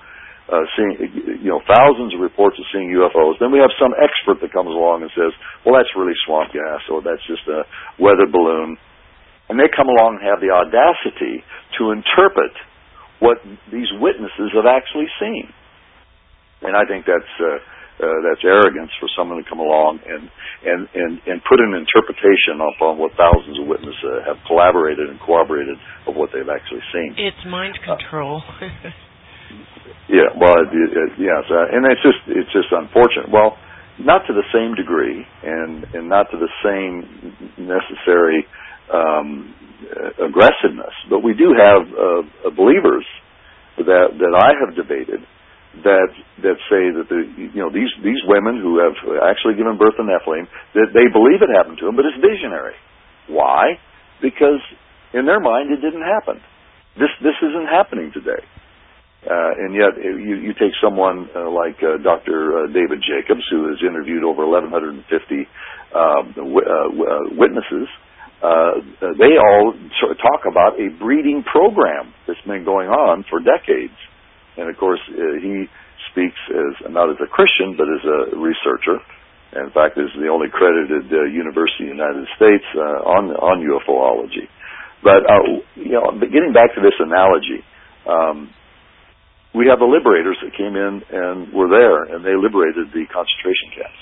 uh, seeing, you know, thousands of reports of seeing U F Os. Then we have some expert that comes along and says, well, that's really swamp gas, or that's just a weather balloon. And they come along and have the audacity to interpret what these witnesses have actually seen. And I think that's uh, uh, that's arrogance for someone to come along and, and, and, and put an interpretation upon what thousands of witnesses uh, have collaborated and corroborated of what they've actually seen. It's mind control. Uh, yeah, well, it, it, yes, uh, and it's just it's just unfortunate. Well, not to the same degree, and, and not to the same necessary um, aggressiveness, but we do have uh, believers that that I have debated that that say that the you know these these women who have actually given birth to Nephilim, that they believe it happened to them, but it's visionary. Why? Because in their mind it didn't happen. This this isn't happening today. Uh, and yet you, you take someone uh, like uh, Doctor Uh, David Jacobs, who has interviewed over eleven fifty uh, w- uh, witnesses. Uh, they all sort of talk about a breeding program that's been going on for decades. And, of course, uh, he speaks as not as a Christian, but as a researcher. And in fact, is the only credited uh, university in the United States uh, on on UFOlogy. But, uh, you know, getting back to this analogy, um, we have the liberators that came in and were there, and they liberated the concentration camps.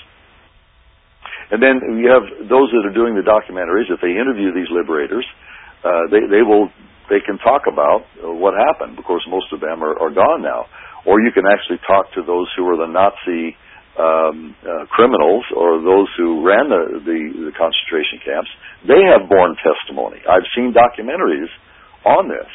And then you have those that are doing the documentaries. If they interview these liberators, uh, they they will they can talk about uh, what happened. Of course, most of them are, are gone now. Or you can actually talk to those who were the Nazi um, uh, criminals, or those who ran the, the the concentration camps. They have borne testimony. I've seen documentaries on this,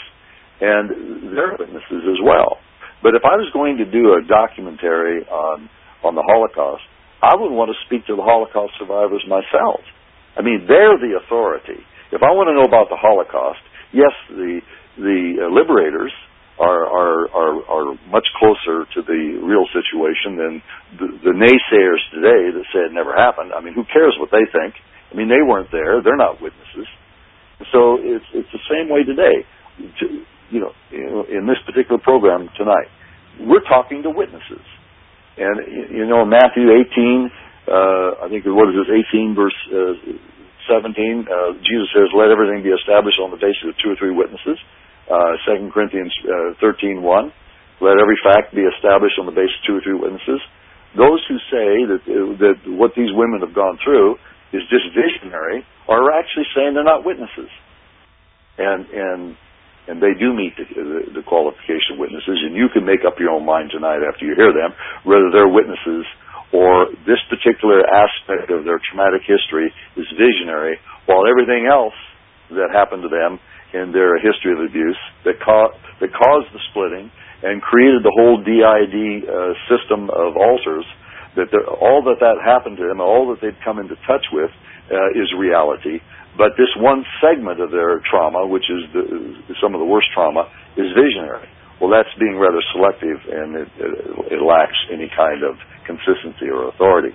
and they're witnesses as well. But if I was going to do a documentary on on the Holocaust, I would want to speak to the Holocaust survivors myself. I mean, they're the authority. If I want to know about the Holocaust, yes, the the uh, liberators are, are are are much closer to the real situation than the, the naysayers today that say it never happened. I mean, who cares what they think? I mean, they weren't there; they're not witnesses. So it's it's the same way today. To, you know, in this particular program tonight, we're talking to witnesses. And, you know, Matthew eighteen, uh, I think, what is this, eighteen verse uh, seventeen, uh, Jesus says, let everything be established on the basis of two or three witnesses. Uh, Second Corinthians uh, thirteen one, let every fact be established on the basis of two or three witnesses. Those who say that, uh, that what these women have gone through is just visionary are actually saying they're not witnesses. And, and, And they do meet the, the, the qualification of witnesses, and you can make up your own mind tonight after you hear them, whether they're witnesses or this particular aspect of their traumatic history is visionary, while everything else that happened to them in their history of abuse that, ca- that caused the splitting and created the whole D I D uh, system of altars, that all that that happened to them, all that they've come into touch with uh, is reality. But this one segment of their trauma, which is the, some of the worst trauma, is visionary. Well, that's being rather selective, and it, it, it lacks any kind of consistency or authority.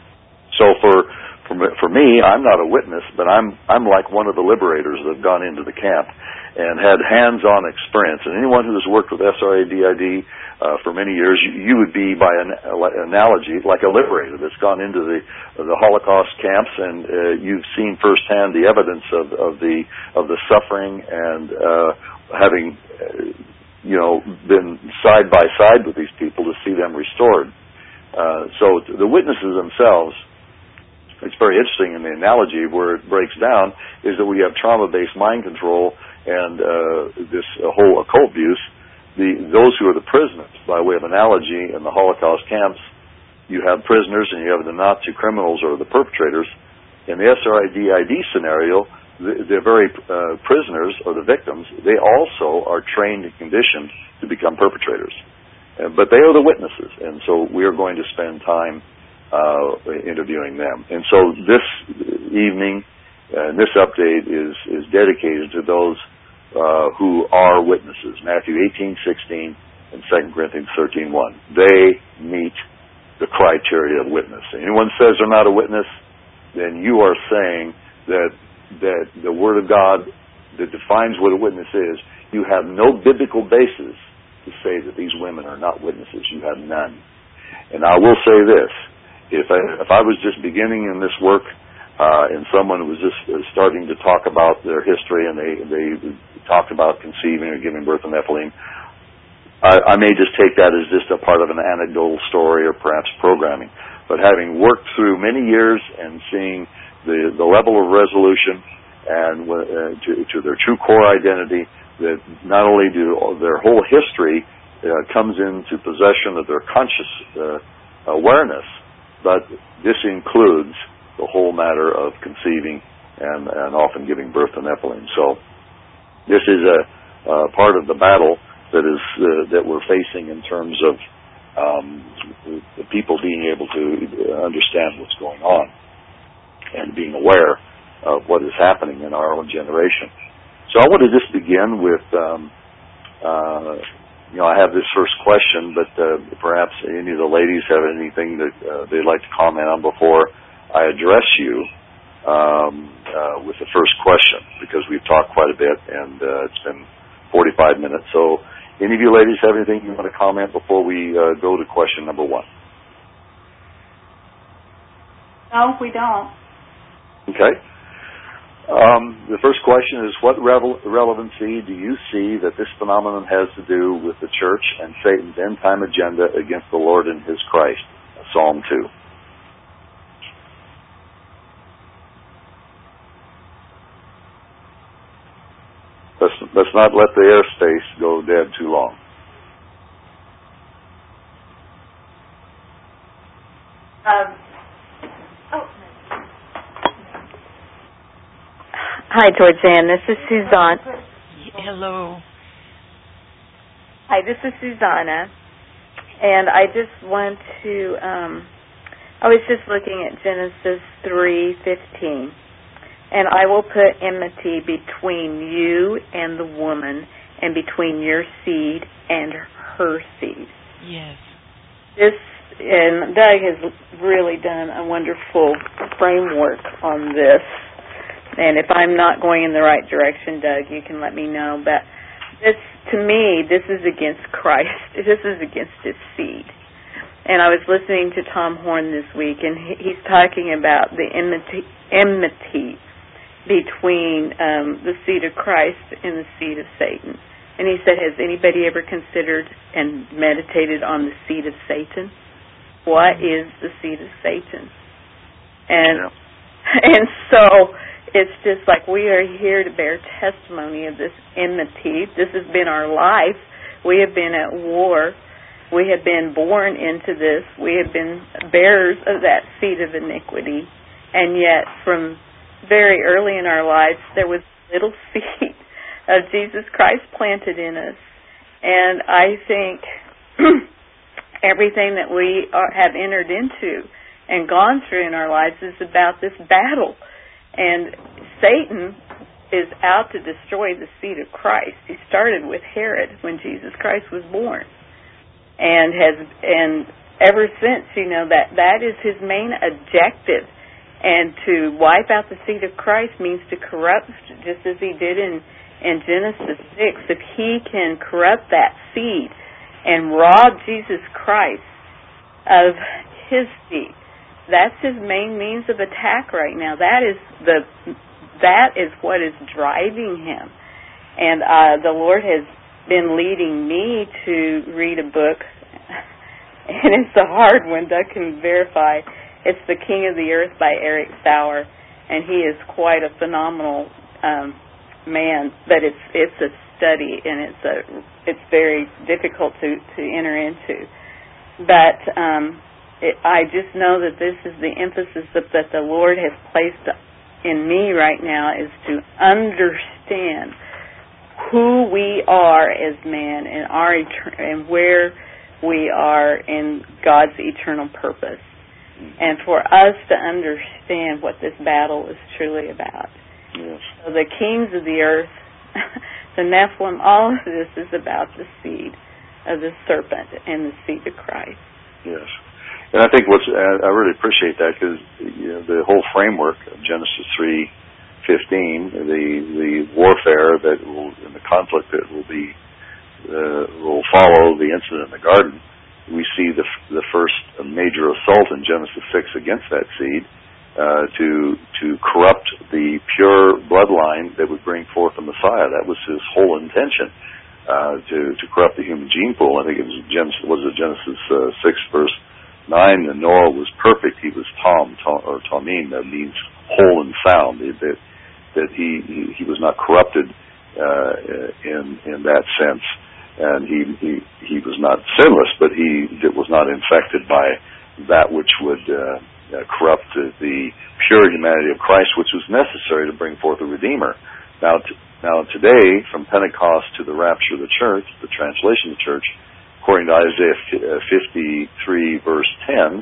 So for, for for me, I'm not a witness, but I'm I'm like one of the liberators that have gone into the camp and had hands-on experience. And anyone who has worked with S R A D I D uh, for many years, you, you would be, by an analogy, like a liberator that's gone into the the Holocaust camps, and uh, you've seen firsthand the evidence of, of the of the suffering, and uh, having uh, you know been side by side with these people to see them restored. Uh, so the witnesses themselves, it's very interesting in the analogy where it breaks down, is that we have trauma-based mind control and uh, this uh, whole occult abuse. The, those who are the prisoners, by way of analogy, in the Holocaust camps, you have prisoners and you have the Nazi criminals or the perpetrators. In the S R I D I D scenario, the, the very uh, prisoners or the victims, they also are trained and conditioned to become perpetrators. Uh, but they are the witnesses, and so we are going to spend time uh, interviewing them. And so this evening, uh, this update is, is dedicated to those uh, who are witnesses. Matthew eighteen sixteen and Second Corinthians thirteen one. They meet the criteria of witness. And anyone says they're not a witness, then you are saying that that the Word of God that defines what a witness is, you have no biblical basis to say that these women are not witnesses. You have none. And I will say this. If I, if I was just beginning in this work uh, and someone was just uh, starting to talk about their history and they, they talked about conceiving or giving birth to Nephilim, I, I may just take that as just a part of an anecdotal story or perhaps programming. But having worked through many years and seeing the, the level of resolution and uh, to, to their true core identity, that not only do their whole history uh, comes into possession of their conscious uh, awareness, but this includes the whole matter of conceiving and, and often giving birth to Nephilim. So this is a, a part of the battle that is uh, that we're facing in terms of um, the people being able to understand what's going on and being aware of what is happening in our own generation. So I want to just begin with, um, uh, you know, I have this first question, but uh, perhaps any of the ladies have anything that uh, they'd like to comment on before I address you um, uh, with the first question, because we've talked quite a bit and uh, it's been forty-five minutes. So any of you ladies have anything you want to comment before we uh, go to question number one? No, we don't. Okay. Um, the first question is, what revel- relevancy do you see that this phenomenon has to do with the church and Satan's end-time agenda against the Lord and his Christ? Psalm two. Let's, let's not let the airspace go dead too long. Um, oh. Hi, Georgianne. This is Suzanne. Hello. Hi, this is Susanna. And I just want to, um, I was just looking at Genesis three fifteen. And I will put enmity between you and the woman, and between your seed and her seed. Yes. This, and Doug has really done a wonderful framework on this. And if I'm not going in the right direction, Doug, you can let me know. But this, to me, this is against Christ. This is against his seed. And I was listening to Tom Horn this week, and he's talking about the enmity, enmity between um, the seed of Christ and the seed of Satan. And he said, has anybody ever considered and meditated on the seed of Satan? What is the seed of Satan? And yeah. and so it's just like we are here to bear testimony of this enmity. This has been our life. We have been at war. We have been born into this. We have been bearers of that seed of iniquity. And yet from very early in our lives, there was little seed of Jesus Christ planted in us. And I think everything that we are, have entered into and gone through in our lives is about this battle. And Satan is out to destroy the seed of Christ. He started with Herod when Jesus Christ was born. And has and ever since, you know, that, that is his main objective. And to wipe out the seed of Christ means to corrupt, just as he did in, in Genesis six. If he can corrupt that seed and rob Jesus Christ of his seed, that's his main means of attack right now. That is the that is what is driving him. And uh, the Lord has been leading me to read a book, and it's a hard one. Doug can verify. It's The King of the Earth by Eric Sauer, and he is quite a phenomenal um, man. But it's it's a study, and it's a it's very difficult to, to enter into. But um, it, I just know that this is the emphasis that, that the Lord has placed in me right now, is to understand who we are as man and our and where we are in God's eternal purpose. And for us to understand what this battle is truly about. Yes. So the kings of the earth, the Nephilim, all of this is about the seed of the serpent and the seed of Christ. Yes. And I think what's, I really appreciate that, because you know, the whole framework of Genesis three fifteen, the the warfare that will, and the conflict that will be uh, will follow the incident in the garden, we see the the first major assault in Genesis six against that seed uh, to to corrupt the pure bloodline that would bring forth the Messiah. That was his whole intention, uh, to to corrupt the human gene pool. I think it was Genesis, was it Genesis uh, six verse nine. And Noah was perfect. He was Tom, Tom or Tomim, that means whole and sound. That that he he, he was not corrupted uh, in in that sense. And he, he he was not sinless, but he was not infected by that which would uh, uh, corrupt uh, the pure humanity of Christ, which was necessary to bring forth a Redeemer. Now, t- now today, from Pentecost to the rapture of the church, the translation of the church, according to Isaiah fifty-three, verse ten,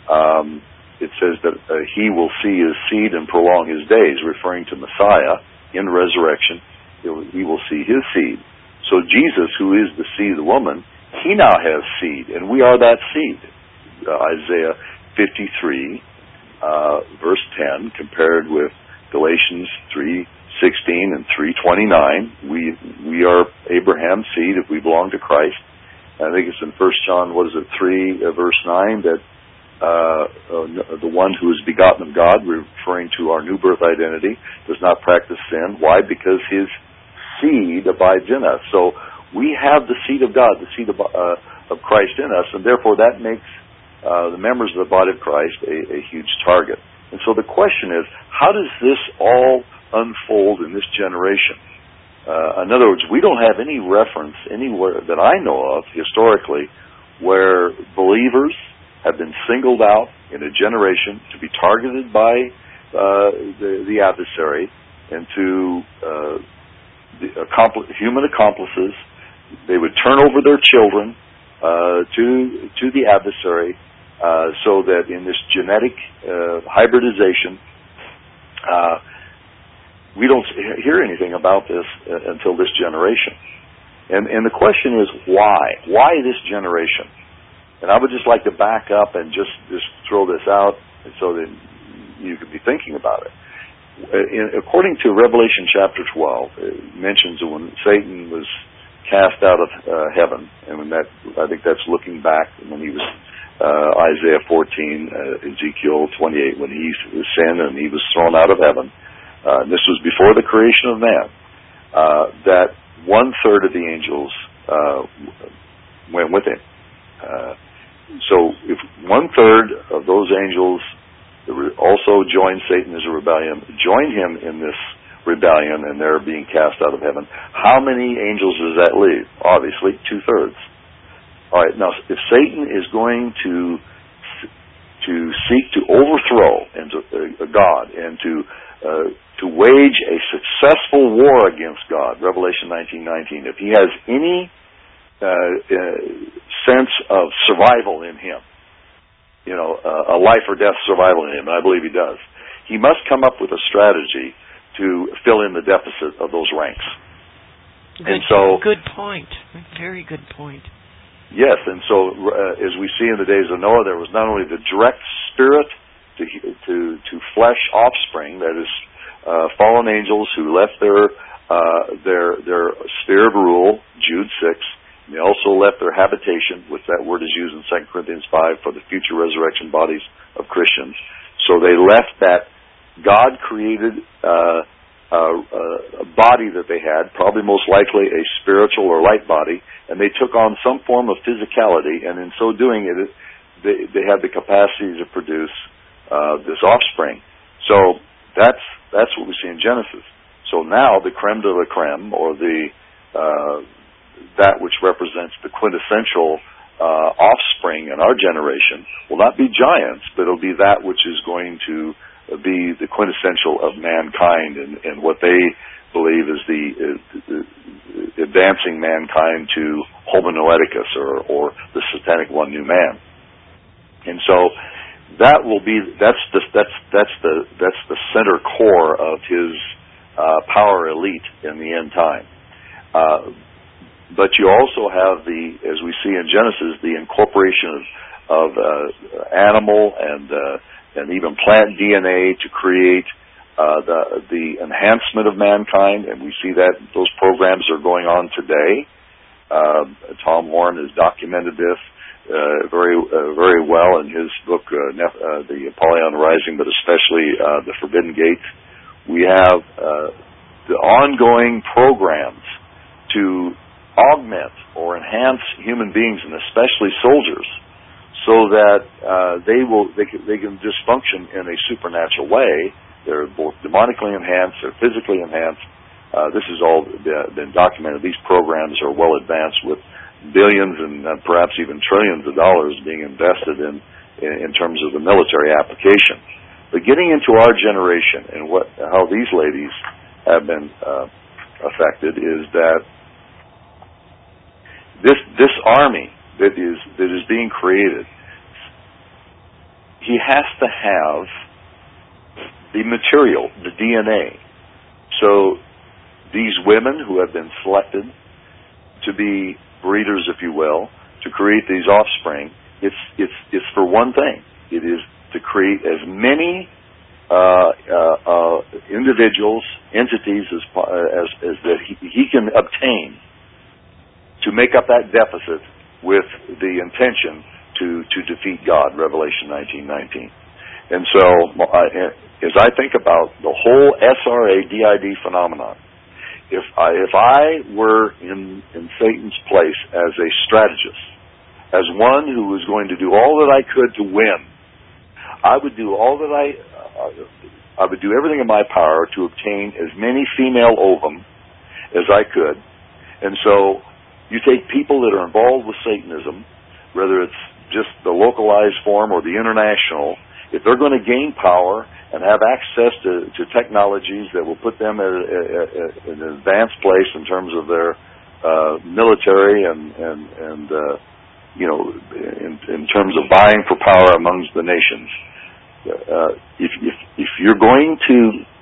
um, it says that uh, he will see his seed and prolong his days, referring to Messiah in resurrection. He'll, he will see his seed. So Jesus, who is the seed of the woman, he now has seed, and we are that seed. Uh, Isaiah fifty-three, uh, verse ten, compared with Galatians three sixteen and three twenty-nine. We we are Abraham's seed if we belong to Christ. I think it's in First John, what is it, three, uh, verse nine, that uh, uh, the one who is begotten of God, referring to our new birth identity, does not practice sin. Why? Because his seed abides in us. So we have the seed of God, the seed of, uh, of Christ in us, and therefore that makes uh, the members of the body of Christ a, a huge target. And so the question is, how does this all unfold in this generation? Uh, in other words, we don't have any reference anywhere that I know of historically where believers have been singled out in a generation to be targeted by uh, the, the adversary and to uh, The accompli- human accomplices. They would turn over their children uh, to to the adversary, uh, so that in this genetic uh, hybridization, uh, we don't hear anything about this uh, until this generation. And and the question is, why? Why this generation? And I would just like to back up and just, just throw this out so that you could be thinking about it. In, according to Revelation chapter twelve, it mentions when Satan was cast out of uh, heaven, and when that, I think that's looking back when he was uh, Isaiah fourteen, uh, Ezekiel twenty-eight, when he sinned and he was thrown out of heaven. Uh, this was before the creation of man. Uh, that one third of the angels uh, went with him. Uh, so, if one third of those angels also joined Satan as a rebellion, joined him in this rebellion, and they're being cast out of heaven, how many angels does that leave? Obviously, two-thirds. All right, now, if Satan is going to to seek to overthrow and to, uh, God and to uh, to wage a successful war against God, Revelation nineteen nineteen, if he has any uh, uh, sense of survival in him, you know, uh, a life or death survival in him, and I believe he does, he must come up with a strategy to fill in the deficit of those ranks. Good, and so, good point. Very good point. Yes, and so uh, as we see in the days of Noah, there was not only the direct spirit to to, to flesh offspring, that is, uh, fallen angels who left their uh, their their sphere of rule, Jude six. They also left their habitation, which that word is used in Second Corinthians five for the future resurrection bodies of Christians. So they left that God-created uh, uh, uh, body that they had, probably most likely a spiritual or light body, and they took on some form of physicality, and in so doing it, they, they had the capacity to produce uh, this offspring. So that's that's what we see in Genesis. So now the creme de la creme, or the uh, that which represents the quintessential uh, offspring in our generation, will not be giants, but it'll be that which is going to be the quintessential of mankind, and, and what they believe is the, uh, the advancing mankind to Homo noeticus, or, or the satanic one new man. And so that will be that's the that's that's the that's the center core of his uh, power elite in the end time. Uh, But you also have the, as we see in Genesis, the incorporation of, of uh, animal and uh, and even plant D N A to create uh, the the enhancement of mankind, and we see that those programs are going on today. Uh, Tom Horn has documented this uh, very uh, very well in his book, uh, Nef- uh, The Apollyon Rising, but especially uh, The Forbidden Gates. We have uh, the ongoing programs to augment or enhance human beings, and especially soldiers, so that uh, they will they can, they can just function in a supernatural way. They're both demonically enhanced, they're physically enhanced. Uh, this has all been documented. These programs are well advanced, with billions and uh, perhaps even trillions of dollars being invested in, in in terms of the military application. But getting into our generation and what how these ladies have been uh, affected is that this this army that is that is being created, he has to have the material, the D N A. So these women who have been selected to be breeders, if you will, to create these offspring, it's it's it's for one thing. It is to create as many uh, uh, uh, individuals, entities as as, as that he, he can obtain to make up that deficit with the intention to to defeat God. Revelation nineteen nineteen. And so, uh, as I think about the whole S R A D I D phenomenon, if I if I were in in Satan's place as a strategist, as one who was going to do all that I could to win, I would do all that I uh, I would do everything in my power to obtain as many female ovum as I could. And so, you take people that are involved with Satanism, whether it's just the localized form or the international. If they're going to gain power and have access to, to technologies that will put them at, at, at an advanced place in terms of their uh, military and and, and uh, you know in, in terms of buying for power amongst the nations, uh, if, if if you're going to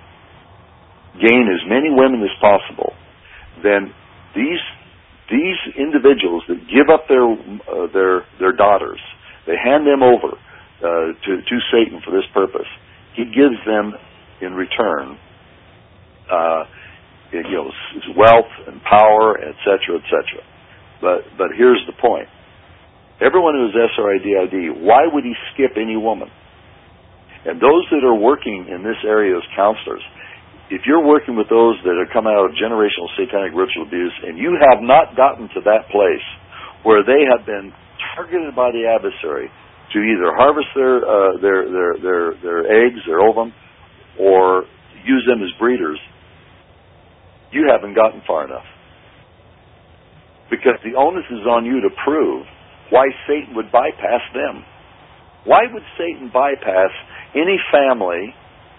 gain as many women as possible, then these these individuals that give up their uh, their their daughters, they hand them over Uh, to, to Satan for this purpose. He gives them in return, uh, you know, wealth and power, et cetera, et cetera. But but here's the point: everyone who's S R I D I D, why would he skip any woman? And those that are working in this area as counselors, if you're working with those that are coming out of generational satanic ritual abuse, and you have not gotten to that place where they have been targeted by the adversary to either harvest their, uh, their their their their eggs, their ovum, or use them as breeders, you haven't gotten far enough. Because the onus is on you to prove why Satan would bypass them. Why would Satan bypass any family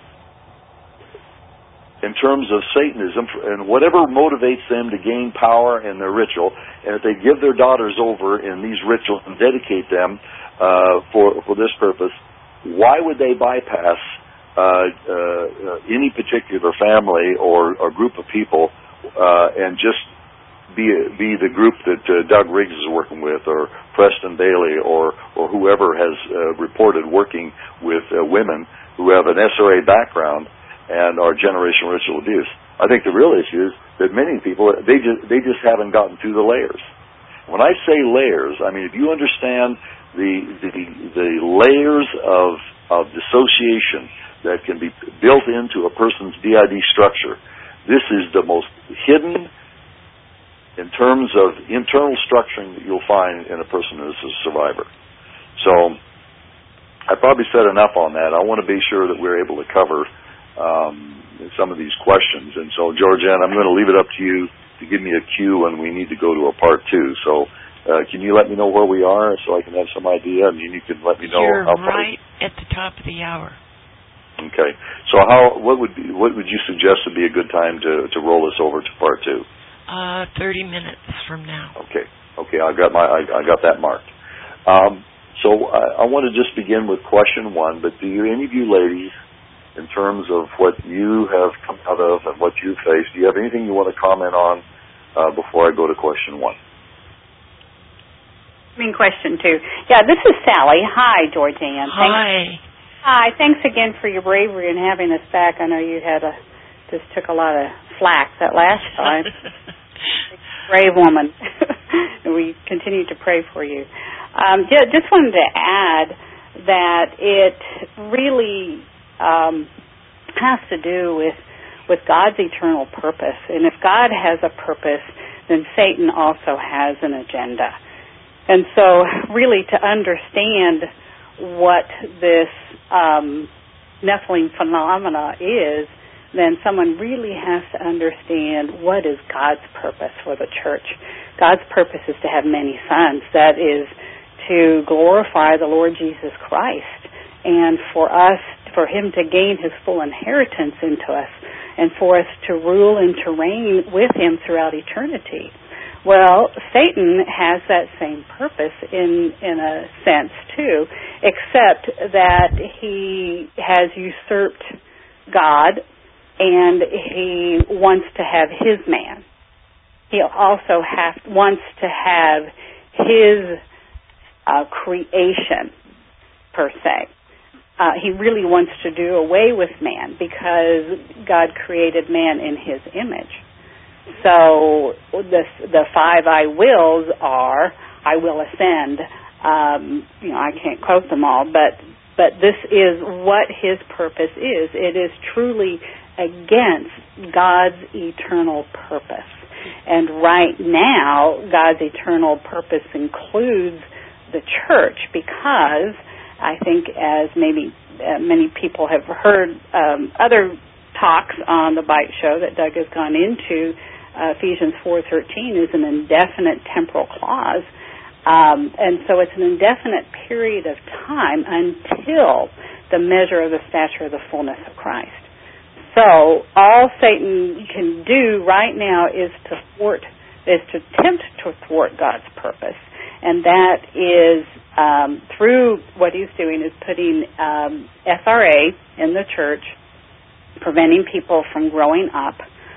in terms of Satanism and whatever motivates them to gain power in their ritual? And if they give their daughters over in these rituals and dedicate them Uh, for for this purpose, why would they bypass uh, uh, any particular family or, or group of people uh, and just be be the group that uh, Doug Riggs is working with, or Preston Bailey, or or whoever has uh, reported working with uh, women who have an S R A background and are generational ritual abuse? I think the real issue is that many people they just they just haven't gotten through the layers. When I say layers, I mean if you understand The, the the layers of of dissociation that can be built into a person's D I D structure, this is the most hidden in terms of internal structuring that you'll find in a person who's a survivor. So I probably said enough on that. I want to be sure that we're able to cover um, some of these questions. And so, Georgianne, I'm going to leave it up to you to give me a cue when we need to go to a part two. So Uh, can you let me know where we are so I can have some idea, and you can let me know You're how far? right at the top of the hour. Okay. So how? What would be, what would you suggest would be a good time to, to roll this over to part two? Uh, thirty minutes from now. Okay. Okay. I got my I, I got that marked. Um, so I, I want to just begin with question one. But do you, any of you ladies, in terms of what you have come out of and what you faced, do you have anything you want to comment on uh, before I go to question one? I mean, question two. Yeah, this is Sally. Hi, Georgianne. Hi. Thanks, hi. Thanks again for your bravery in having us back. I know you had a just took a lot of flack that last time. Brave woman. and we continue to pray for you. Um, just wanted to add that it really um, has to do with with God's eternal purpose. And if God has a purpose, then Satan also has an agenda. And so really to understand what this um, Nephilim phenomena is, then someone really has to understand what is God's purpose for the church. God's purpose is to have many sons. That is to glorify the Lord Jesus Christ and for us, for him to gain his full inheritance into us and for us to rule and to reign with him throughout eternity. Well, Satan has that same purpose in, in a sense too, except that he has usurped God and he wants to have his man. He also has, wants to have his uh, creation, per se. Uh, he really wants to do away with man because God created man in his image. So the, the five I wills are, I will ascend. Um, you know, I can't quote them all, but but this is what his purpose is. It is truly against God's eternal purpose. And right now, God's eternal purpose includes the church because I think as maybe uh, many people have heard um, other talks on the Bite Show that Doug has gone into, uh, Ephesians four thirteen is an indefinite temporal clause. Um, and so it's an indefinite period of time until the measure of the stature of the fullness of Christ. So all Satan can do right now is to thwart, is to attempt to thwart God's purpose. And that is um, through what he's doing is putting um, S R A in the church, preventing people from growing up,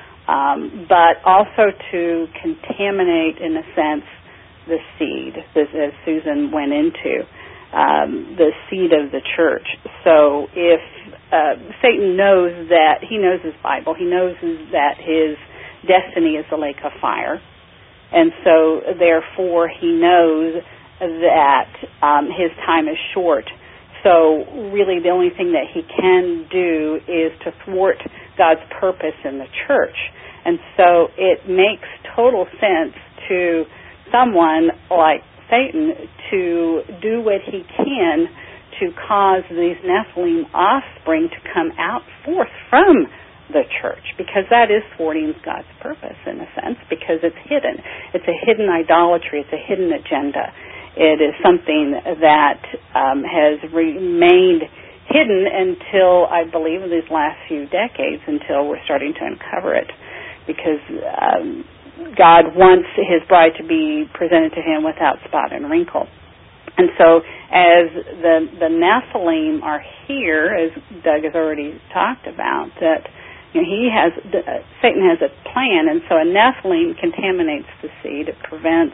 um, but also to contaminate, in a sense, the seed, as, as Susan went into, um, the seed of the church. So if uh, Satan knows that, he knows his Bible, he knows that his destiny is the lake of fire, and so therefore he knows that um, his time is short. So really the only thing that he can do is to thwart God's purpose in the church. And so it makes total sense to someone like Satan to do what he can to cause these Nephilim offspring to come out forth from the church, because that is thwarting God's purpose in a sense, because it's hidden. It's a hidden idolatry. It's a hidden agenda. It is something that um, has remained hidden until, I believe, in these last few decades, until we're starting to uncover it, because um, God wants his bride to be presented to him without spot and wrinkle. And so as the, the Nephilim are here, as Doug has already talked about, that you know, he has, uh, Satan has a plan, and so a Nephilim contaminates the seed. It prevents,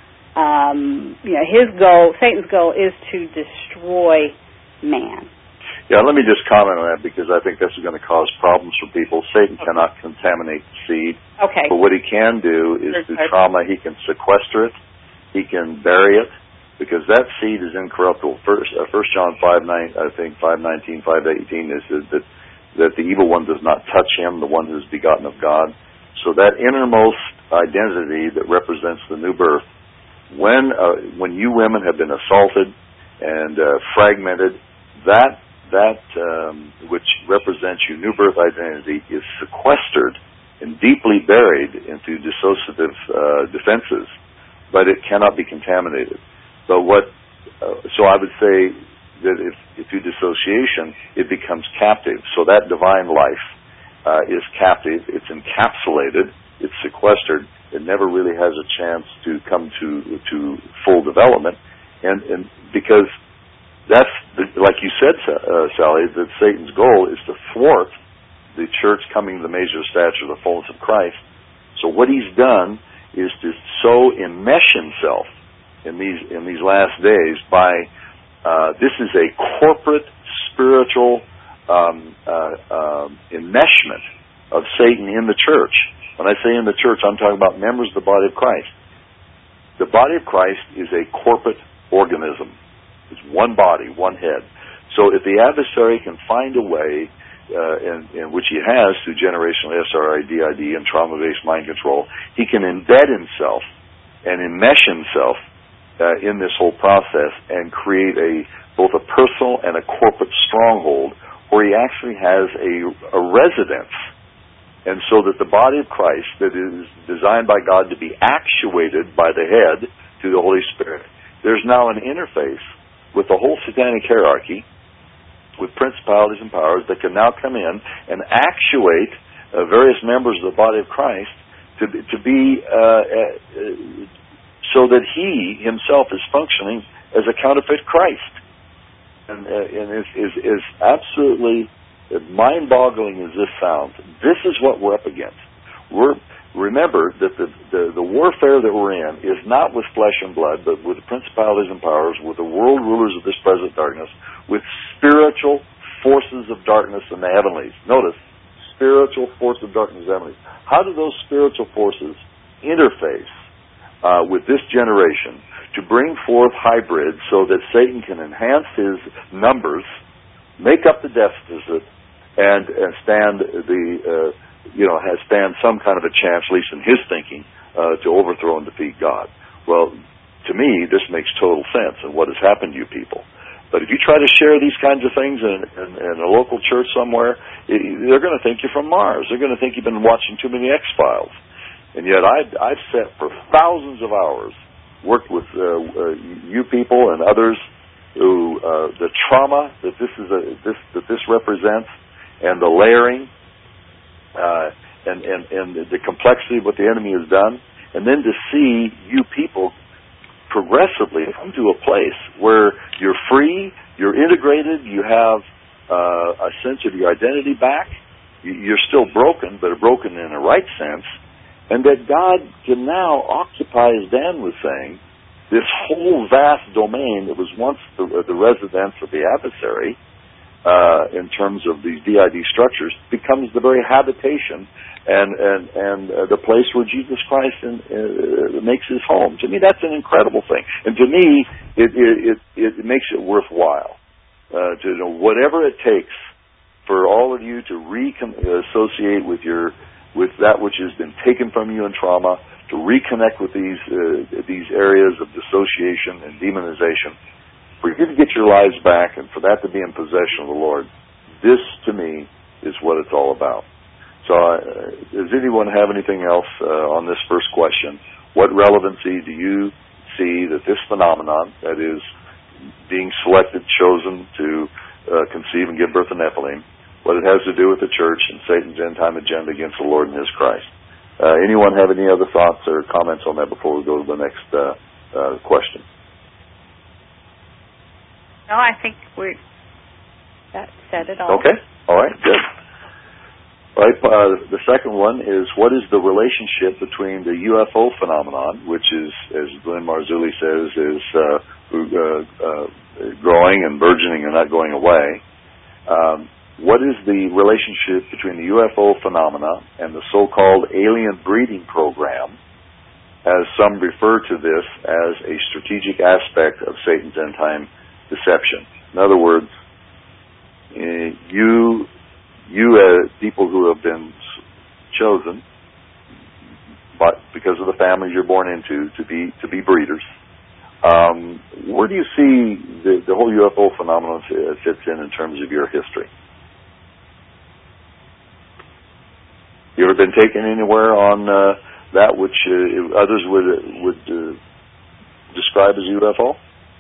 um, you know, his goal, Satan's goal is to destroy man. Yeah, let me just comment on that, because I think this is going to cause problems for people. Satan okay. cannot contaminate the seed. Okay. But what he can do is through trauma, he can sequester it, he can bury it, because that seed is incorruptible. First, uh, First John five nine, I think five nineteen, five eighteen is, is that that the evil one does not touch him, the one who is begotten of God. So that innermost identity that represents the new birth, when uh, when you women have been assaulted and uh, fragmented, that that um, which represents your new birth identity is sequestered and deeply buried into dissociative uh, defenses, but it cannot be contaminated. But what? Uh, so I would say that if, if through dissociation it becomes captive, so that divine life uh, is captive, it's encapsulated, it's sequestered, it never really has a chance to come to to full development, and, and because that's, the, like you said, uh, Sally, that Satan's goal is to thwart the church coming to the measure of stature of the fullness of Christ. So what he's done is to so enmesh himself in these in these last days by Uh, this is a corporate, spiritual um, uh, uh, enmeshment of Satan in the church. When I say in the church, I'm talking about members of the body of Christ. The body of Christ is a corporate organism. It's one body, one head. So if the adversary can find a way, uh, in, in which he has through generational S R I D I D and trauma-based mind control, he can embed himself and enmesh himself uh, in this whole process and create a both a personal and a corporate stronghold where he actually has a, a residence. And so that the body of Christ that is designed by God to be actuated by the head through the Holy Spirit, there's now an interface with the whole satanic hierarchy, with principalities and powers that can now come in and actuate uh, various members of the body of Christ to, to be, uh, uh, so that he himself is functioning as a counterfeit Christ. And, uh, and is, is, is absolutely mind-boggling as this sounds. This is what we're up against. We're, remember that the, the, the warfare that we're in is not with flesh and blood, but with the principalities and powers, with the world rulers of this present darkness, with spiritual forces of darkness in the heavenlies. Notice, spiritual forces of darkness in the heavenlies. How do those spiritual forces interface uh, with this generation to bring forth hybrids so that Satan can enhance his numbers, make up the deficit, and, and stand the, uh, you know, has stand some kind of a chance, at least in his thinking, uh, to overthrow and defeat God. Well, to me, this makes total sense in what has happened to you people. But if you try to share these kinds of things in, in, in a local church somewhere, it, they're going to think you're from Mars. They're going to think you've been watching too many X-Files. And yet I've, I've sat for thousands of hours, worked with uh, uh, you people and others who uh, the trauma that this is a, this that this represents, and the layering, uh, and, and, and the complexity of what the enemy has done, and then to see you people progressively come to a place where you're free, you're integrated, you have uh, a sense of your identity back, you're still broken, but broken in a right sense, and that God can now occupy, as Dan was saying, this whole vast domain that was once the, the residence of the adversary, uh, in terms of these D I D structures, becomes the very habitation and and and uh, the place where Jesus Christ in, uh, makes his home. To me, that's an incredible thing, and to me, it it it, it makes it worthwhile uh, to know whatever it takes for all of you to re-associate with your with that which has been taken from you in trauma, to reconnect with these uh, these areas of dissociation and demonization, for you to get your lives back and for that to be in possession of the Lord. This, to me, is what it's all about. So uh, does anyone have anything else uh, on this first question? What relevancy do you see that this phenomenon, that is being selected, chosen to uh, conceive and give birth to Nephilim, what it has to do with the church and Satan's end-time agenda against the Lord and his Christ? Uh, anyone have any other thoughts or comments on that before we go to the next uh, uh, question? No, I think we that said it all. Okay. All right. Good. All right. Uh, the second one is, what is the relationship between the U F O phenomenon, which is, as Glenn Marzulli says, is uh, uh, uh, growing and burgeoning and not going away? Um, what is the relationship between the U F O phenomena and the so-called alien breeding program, as some refer to this as a strategic aspect of Satan's end-time deception? In other words, uh, you, you as people who have been chosen, but because of the families you're born into, to be to be breeders, um, where do you see the, the whole U F O phenomenon fits in in terms of your history? You ever been taken anywhere on uh, that which uh, others would would uh, describe as U F O?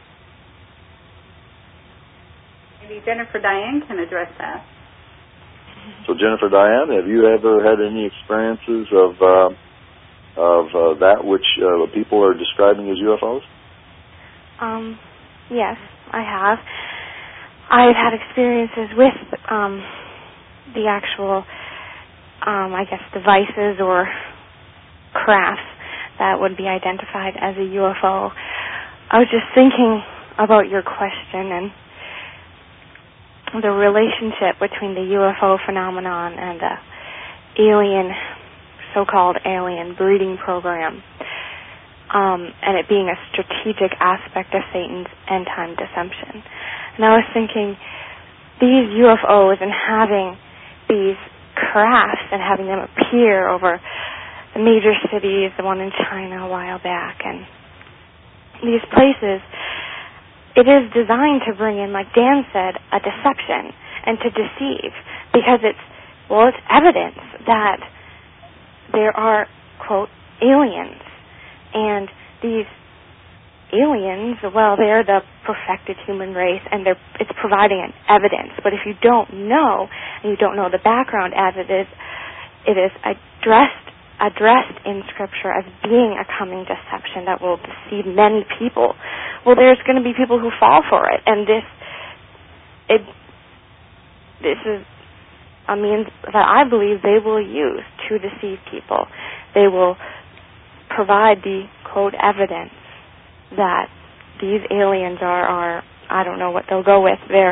Maybe Jennifer Diane can address that. So, Jennifer Diane, have you ever had any experiences of uh, of uh, that which uh, people are describing as U F Os? Um, yes, I have. I've had experiences with um, the actual, um, I guess, devices or crafts that would be identified as a U F O. I was just thinking about your question and the relationship between the U F O phenomenon and the alien, so-called alien breeding program. um, and it being a strategic aspect of Satan's end-time deception. And I was thinking, these U F Os and having these crafts and having them appear over the major cities, the one in China a while back, and these places, it is designed to bring in, like Dan said, a deception and to deceive, because it's, well, it's evidence that there are, quote, aliens. And these aliens, well, they're the perfected human race, and they're it's providing an evidence. But if you don't know, and you don't know the background as it is, it is addressed addressed in Scripture as being a coming deception that will deceive many people, well, there's going to be people who fall for it. And this, it, this is a means that I believe they will use to deceive people. They will provide the, quote, evidence that these aliens are, are I don't know what they'll go with, they're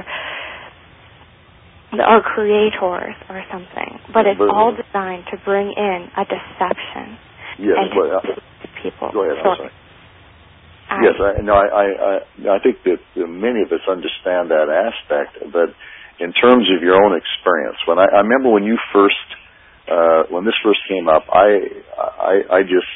or creators or something. But it's but, all designed to bring in a deception yes, and to but, uh, people. Go ahead, so, I'm sorry. I, yes, I, no, I, I, I think that many of us understand that aspect, but in terms of your own experience, when I, I remember when you first, uh, when this first came up, I, I, I just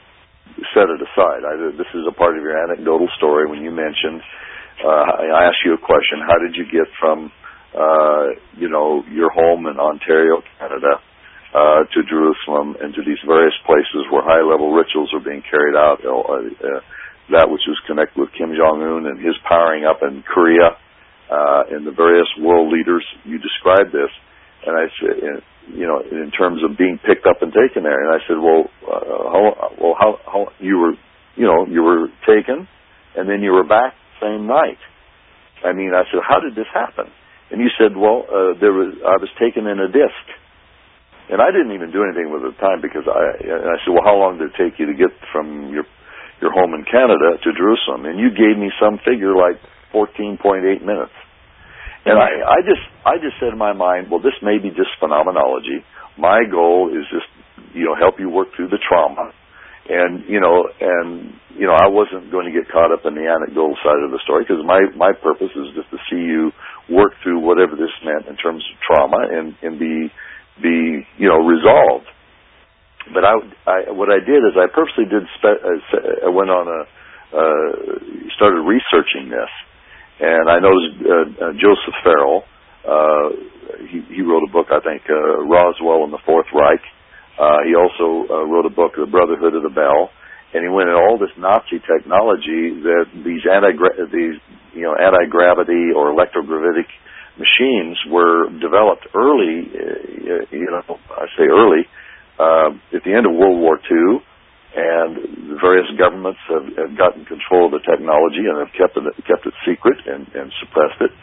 set it aside. I, this is a part of your anecdotal story when you mentioned, uh, I asked you a question, how did you get from Uh, you know, your home in Ontario, Canada, uh, to Jerusalem and to these various places where high-level rituals are being carried out, uh, uh, that which is connected with Kim Jong-un and his powering up in Korea, uh, and the various world leaders. You described this, and I said, you know, in terms of being picked up and taken there, and I said, well, uh, how, well, how, how you were, you know, you were taken, and then you were back same night. I mean, I said, how did this happen? And you said, well, uh, there was I was taken in a disc. And I didn't even do anything with it at the time because I, and I said, well, how long did it take you to get from your your home in Canada to Jerusalem? And you gave me some figure like fourteen point eight minutes. And I, I just I just said in my mind, well, this may be just phenomenology. My goal is just, you know, help you work through the trauma. And, you know, and, you know, I wasn't going to get caught up in the anecdotal side of the story because my, my purpose is just to see you work through whatever this meant in terms of trauma and, and be, be, you know, resolved. But I, I, what I did is I purposely did, spe- I went on a, uh, started researching this. And I noticed uh, uh, Joseph Farrell, uh, he, he wrote a book, I think, uh, Roswell and the Fourth Reich. Uh, he also uh, wrote a book, The Brotherhood of the Bell, and he went into all this Nazi technology that these anti these you know anti-gravity or electrogravitic machines were developed early. Uh, you know, I say early uh, at the end of World War Two, and the various governments have, have gotten control of the technology and have kept it kept it secret and, and suppressed it.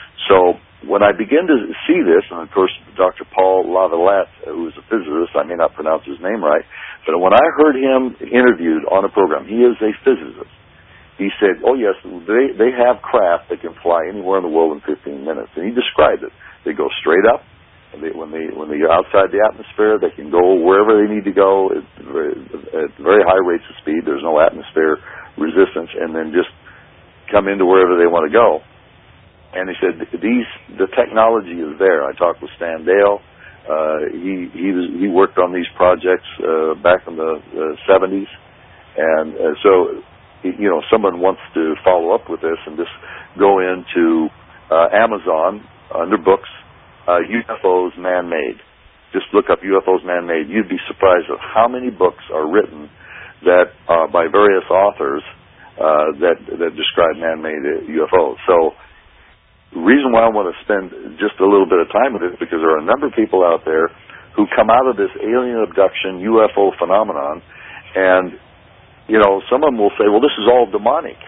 So when I began to see this, and of course Doctor Paul Lavalette, who is a physicist, I may not pronounce his name right, but when I heard him interviewed on a program, he is a physicist. He said, oh yes, they, they have craft that can fly anywhere in the world in fifteen minutes. And he described it. They go straight up, and they, when, they, when they're outside the atmosphere, they can go wherever they need to go at very, at very high rates of speed. There's no atmosphere resistance, and then just come into wherever they want to go. And he said, "These the technology is there." I talked with Stan Dale. Uh, he he was, he worked on these projects uh, back in the uh, seventies, and uh, so you know, someone wants to follow up with this and just go into uh, Amazon under books, uh, U F Os man-made. Just look up U F Os man-made. You'd be surprised at how many books are written that uh, by various authors uh, that that describe man-made U F Os. So. The reason why I want to spend just a little bit of time with it is because there are a number of people out there who come out of this alien abduction U F O phenomenon, and, you know, some of them will say, well, this is all demonic.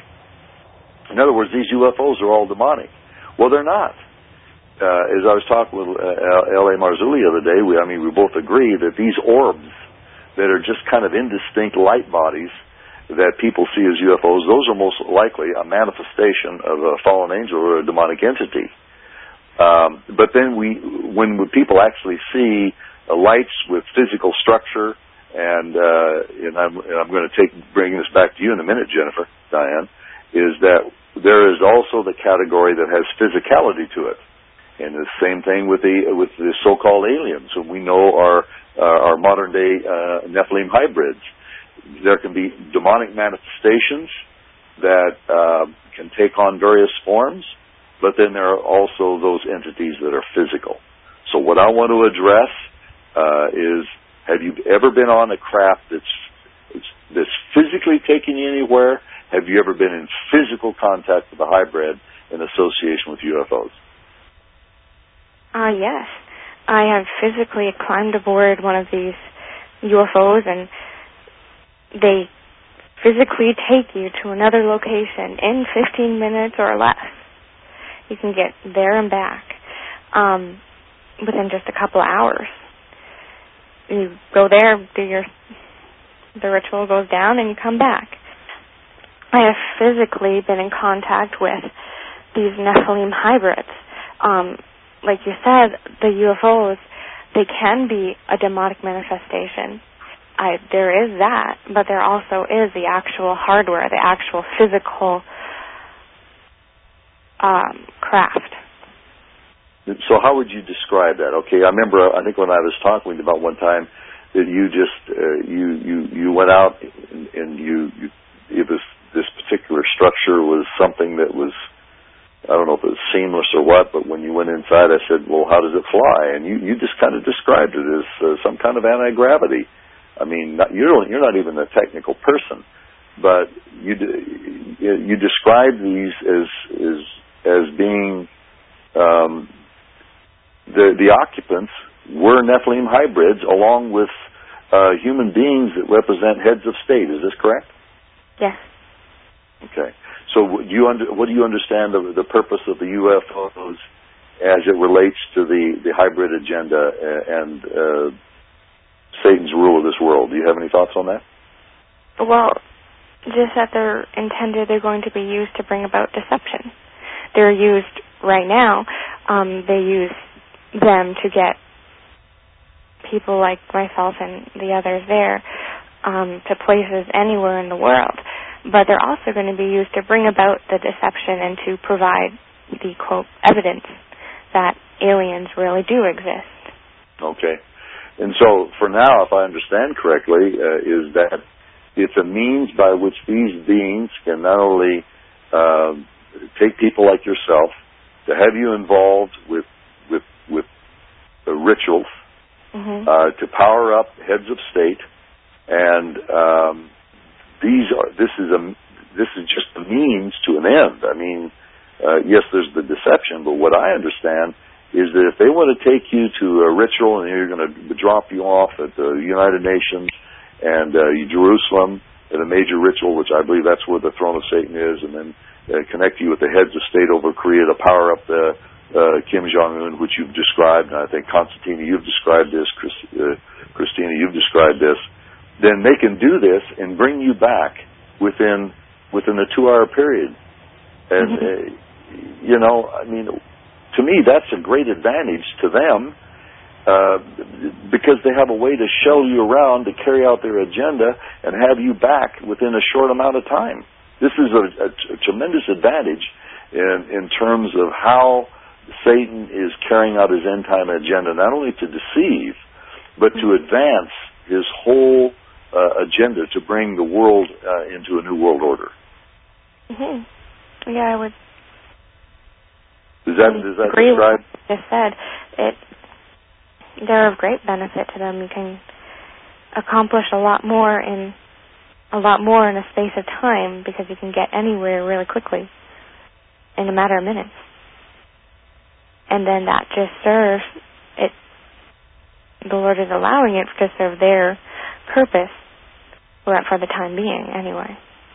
In other words, these U F Os are all demonic. Well, they're not. Uh, as I was talking with uh, L A Marzulli the other day, we, I mean, we both agree that these orbs that are just kind of indistinct light bodies that people see as U F Os, those are most likely a manifestation of a fallen angel or a demonic entity. Um, but then we, when people actually see uh, lights with physical structure and uh, you and I'm, and I'm going to take bring this back to you in a minute, Jennifer, Diane, is that there is also the category that has physicality to it, and the same thing with the with the so-called aliens, who we know are uh, are modern day uh, Nephilim hybrids. There can be demonic manifestations that uh, can take on various forms, but then there are also those entities that are physical. So what I want to address uh, is, have you ever been on a craft that's, that's physically taking you anywhere? Have you ever been in physical contact with a hybrid in association with U F Os? Uh, yes. I have physically climbed aboard one of these U F Os, and they physically take you to another location in fifteen minutes or less. You can get there and back um, within just a couple of hours. You go there, do your, the ritual goes down, and you come back. I have physically been in contact with these Nephilim hybrids. Um, like you said, the U F Os, they can be a demonic manifestation. I, there is that, but there also is the actual hardware, the actual physical um, craft. So how would you describe that? Okay, I remember, I think when I was talking about one time, that you just, uh, you, you, you went out and, and you, you, it was, this particular structure was something that was, I don't know if it was seamless or what, but when you went inside, I said, well, how does it fly? And you, you just kind of described it as uh, some kind of anti-gravity. I mean, not, you're you're not even a technical person, but you you describe these as as as being um, the the occupants were Nephilim hybrids, along with uh, human beings that represent heads of state. Is this correct? Yes. Okay. So, do you under, what do you understand of the purpose of the U F Os as it relates to the the hybrid agenda and uh, Satan's rule of this world? Do you have any thoughts on that? Well, just that they're intended, they're going to be used to bring about deception. They're used right now, um, they use them to get people like myself and the others there um, to places anywhere in the world. But they're also going to be used to bring about the deception and to provide the, quote, evidence that aliens really do exist. Okay. And so, for now, if I understand correctly, uh, is that it's a means by which these beings can not only uh, take people like yourself, to have you involved with with with the rituals, mm-hmm. uh, to power up heads of state, and um, these are this is a this is just a means to an end. I mean, uh, yes, there's the deception, but what I understand is that if they want to take you to a ritual and you're going to drop you off at the United Nations and uh, Jerusalem at a major ritual, which I believe that's where the throne of Satan is, and then uh, connect you with the heads of state over Korea to power up the uh, Kim Jong-un, which you've described, and I think Constantine, you've described this, Chris, uh, Christina, you've described this, then they can do this and bring you back within within a two-hour period. And, mm-hmm. uh, you know, I mean, to me, that's a great advantage to them uh, because they have a way to shuttle you around to carry out their agenda and have you back within a short amount of time. This is a, a, a tremendous advantage in, in terms of how Satan is carrying out his end-time agenda, not only to deceive, but to advance his whole uh, agenda to bring the world uh, into a new world order. Mm-hmm. Yeah, I would. Does that, does that agree describe? With what you just said. It, they're of great benefit to them. You can accomplish a lot more in a lot more in a space of time because you can get anywhere really quickly in a matter of minutes. And then that just serves it. The Lord is allowing it to serve their purpose for the time being, anyway.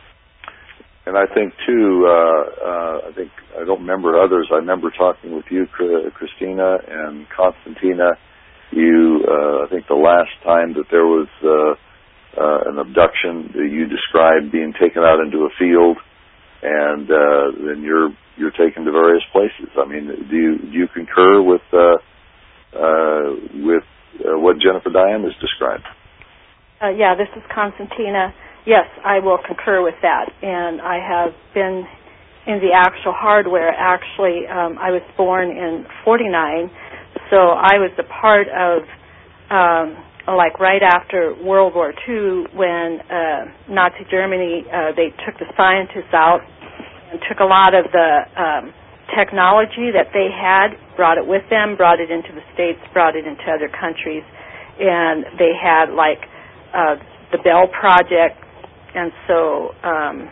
And I think too. Uh, uh, I think I don't remember others. I remember talking with you, Christina and Constantina. You, uh, I think the last time that there was uh, uh, an abduction, you described being taken out into a field, and uh, then you're you're taken to various places. I mean, do you do you concur with uh, uh, with uh, what Jennifer Diane has described? Uh, yeah, this is Constantina. Yes, I will concur with that. And I have been in the actual hardware. Actually, um, I was born in forty-nine, so I was a part of, um, like right after World War Two, when uh, Nazi Germany, uh, they took the scientists out and took a lot of the um, technology that they had, brought it with them, brought it into the States, brought it into other countries, and they had like uh, the Bell Project, and so um,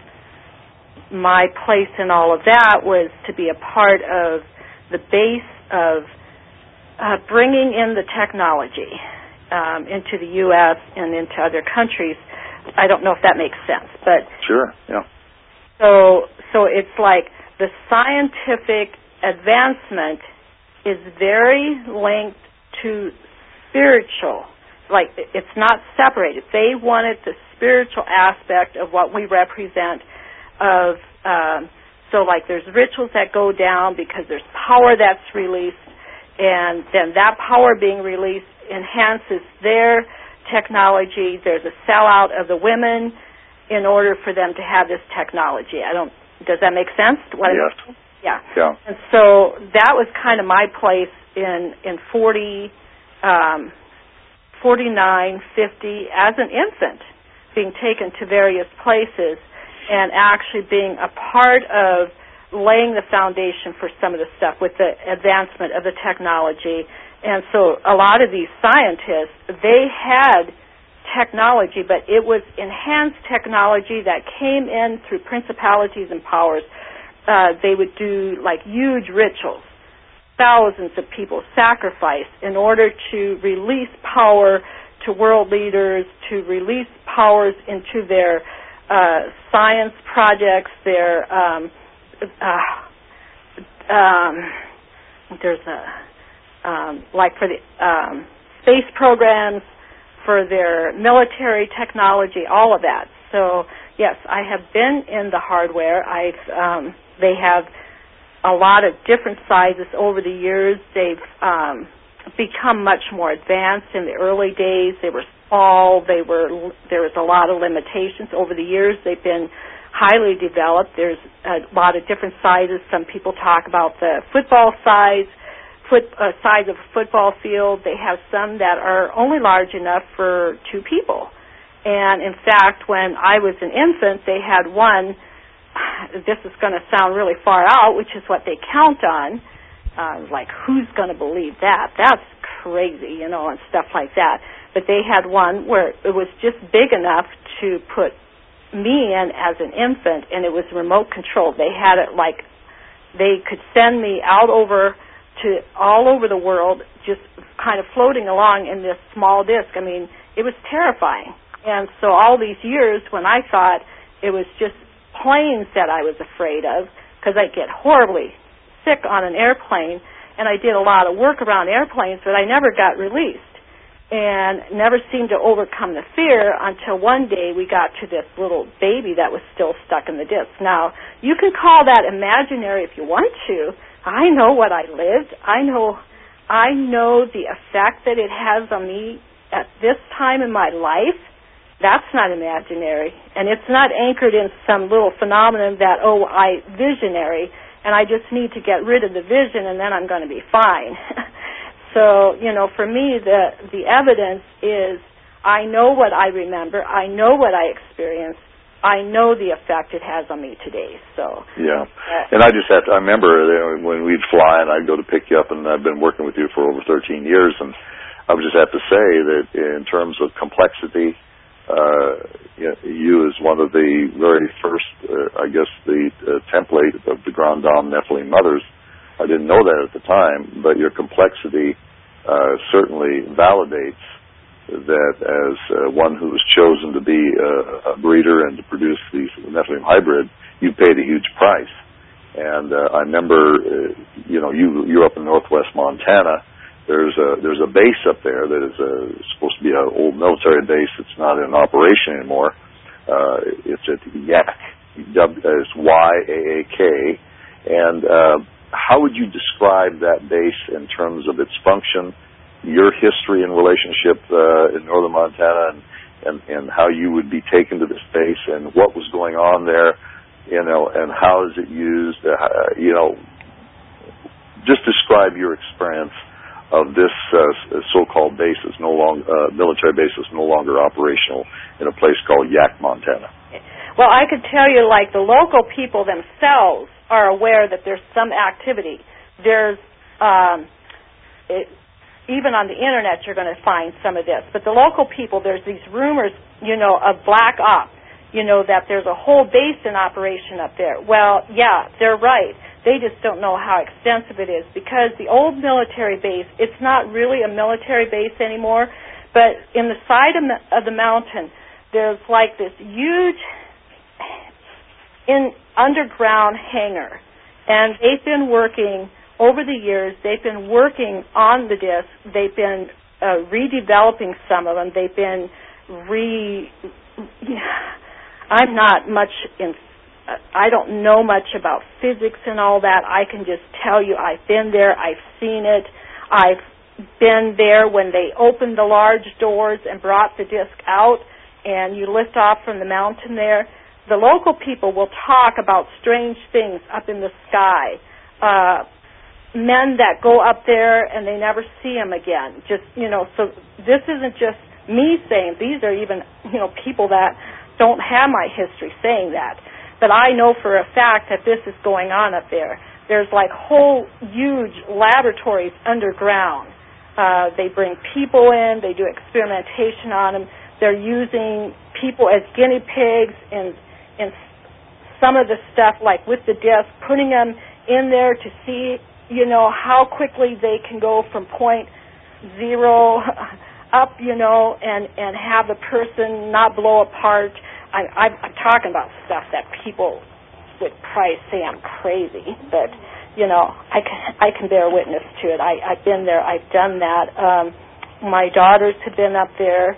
my place in all of that was to be a part of the base of uh, bringing in the technology um, into the U S and into other countries. I don't know if that makes sense, but sure, yeah. So, so it's like the scientific advancement is very linked to spiritual. Like, it's not separated. They wanted the spiritual aspect of what we represent of, um, so like there's rituals that go down because there's power that's released, and then that power being released enhances their technology. There's a sellout of the women in order for them to have this technology. I don't, does that make sense? What yes. I, yeah. Yeah. And so that was kind of my place in, in forty, um, forty-nine, fifty, as an infant, being taken to various places and actually being a part of laying the foundation for some of the stuff with the advancement of the technology. And so a lot of these scientists, they had technology, but it was enhanced technology that came in through principalities and powers. Uh, they would do like huge rituals, thousands of people sacrificed in order to release power to world leaders, to release powers into their uh, science projects, their um, uh, um, there's a um, like for the um, space programs, for their military technology, all of that. So yes, I have been in the hardware. I've um, they have a lot of different sizes over the years. They've um, become much more advanced. In the early days, they were small. They were there was a lot of limitations. Over the years, they've been highly developed. There's a lot of different sizes. Some people talk about the football size, foot uh, size of a football field. They have some that are only large enough for two people. And in fact, when I was an infant, they had one. This is going to sound really far out, which is what they count on. Uh, like, who's going to believe that? That's crazy, you know, and stuff like that. But they had one where it was just big enough to put me in as an infant, and it was remote controlled. They had it like they could send me out over to all over the world, just kind of floating along in this small disc. I mean, it was terrifying. And so all these years when I thought it was just planes that I was afraid of, because I get horribly sick on an airplane, and I did a lot of work around airplanes, but I never got released and never seemed to overcome the fear until one day we got to this little baby that was still stuck in the disc. Now, you can call that imaginary if you want to. I know what I lived. I know I know the effect that it has on me at this time in my life. That's not imaginary. And it's not anchored in some little phenomenon that, oh, I visionary, and I just need to get rid of the vision and then I'm going to be fine. So, you know, for me, the the evidence is I know what I remember. I know what I experienced. I know the effect it has on me today. So yeah, uh, and I just have to. I remember when we'd fly and I'd go to pick you up, and I've been working with you for over thirteen years, and I would just have to say that in terms of complexity, uh, you, know, you as one of the very first, uh, I guess, the uh, template of the Grand Dame Nephilim mothers. I didn't know that at the time, but your complexity uh, certainly validates that as uh, one who was chosen to be a, a breeder and to produce these Nephilim hybrid, you paid a huge price. And uh, I remember, uh, you know, you you're up in northwest Montana. There's a there's a base up there that is a, supposed to be an old military base. It's not in operation anymore. Uh, it's at Y A C. It's Y A A K, and uh, how would you describe that base in terms of its function, your history and relationship uh, in northern Montana, and, and, and how you would be taken to this base and what was going on there, you know, and how is it used, uh, you know, just describe your experience of this uh, so-called base is no longer, uh, military base is no longer operational in a place called Yaak, Montana. Well, I could tell you, like, the local people themselves are aware that there's some activity. There's, um, it, even on the Internet, you're going to find some of this. But the local people, there's these rumors, you know, of black ops, you know, that there's a whole base in operation up there. Well, yeah, they're right. They just don't know how extensive it is, because the old military base, it's not really a military base anymore, but in the side of, of the mountain, there's like this huge in underground hangar, and they've been working over the years. They've been working on the disc. They've been uh, redeveloping some of them. They've been re. I'm not much in. I don't know much about physics and all that. I can just tell you I've been there. I've seen it. I've been there when they opened the large doors and brought the disc out, and you lift off from the mountain there. The local people will talk about strange things up in the sky. Uh, men that go up there and they never see them again. Just, you know, so this isn't just me saying. These are even, you know, people that don't have my history saying that. But I know for a fact that this is going on up there. There's like whole huge laboratories underground. Uh, they bring people in. They do experimentation on them. They're using people as guinea pigs and, and some of the stuff, like with the disc, putting them in there to see, you know, how quickly they can go from point zero up, you know, and, and have the person not blow apart. I, I'm talking about stuff that people would probably say I'm crazy, but, you know, I can, I can bear witness to it. I, I've been there. I've done that. Um, my daughters have been up there.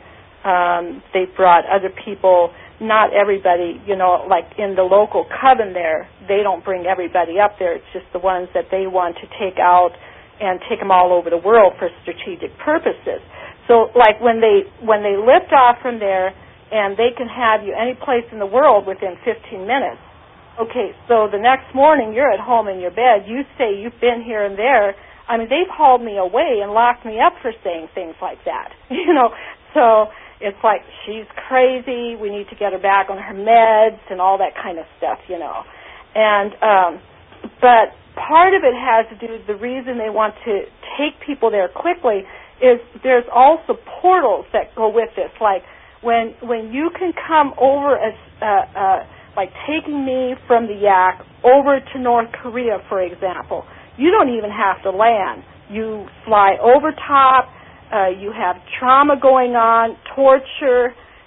Um, they brought other people, not everybody, you know, like in the local coven there, they don't bring everybody up there. It's just the ones that they want to take out and take them all over the world for strategic purposes. So, like, when they when they lift off from there, and they can have you any place in the world within fifteen minutes. Okay, so the next morning you're at home in your bed. You say you've been here and there. I mean, they've hauled me away and locked me up for saying things like that. You know, so it's like, she's crazy. We need to get her back on her meds and all that kind of stuff, you know. And um, but part of it has to do with the reason they want to take people there quickly is there's also portals that go with this, like, When when you can come over as uh, uh, like taking me from the Yaak over to North Korea, for example, you don't even have to land. You fly over top. Uh, you have trauma going on, torture,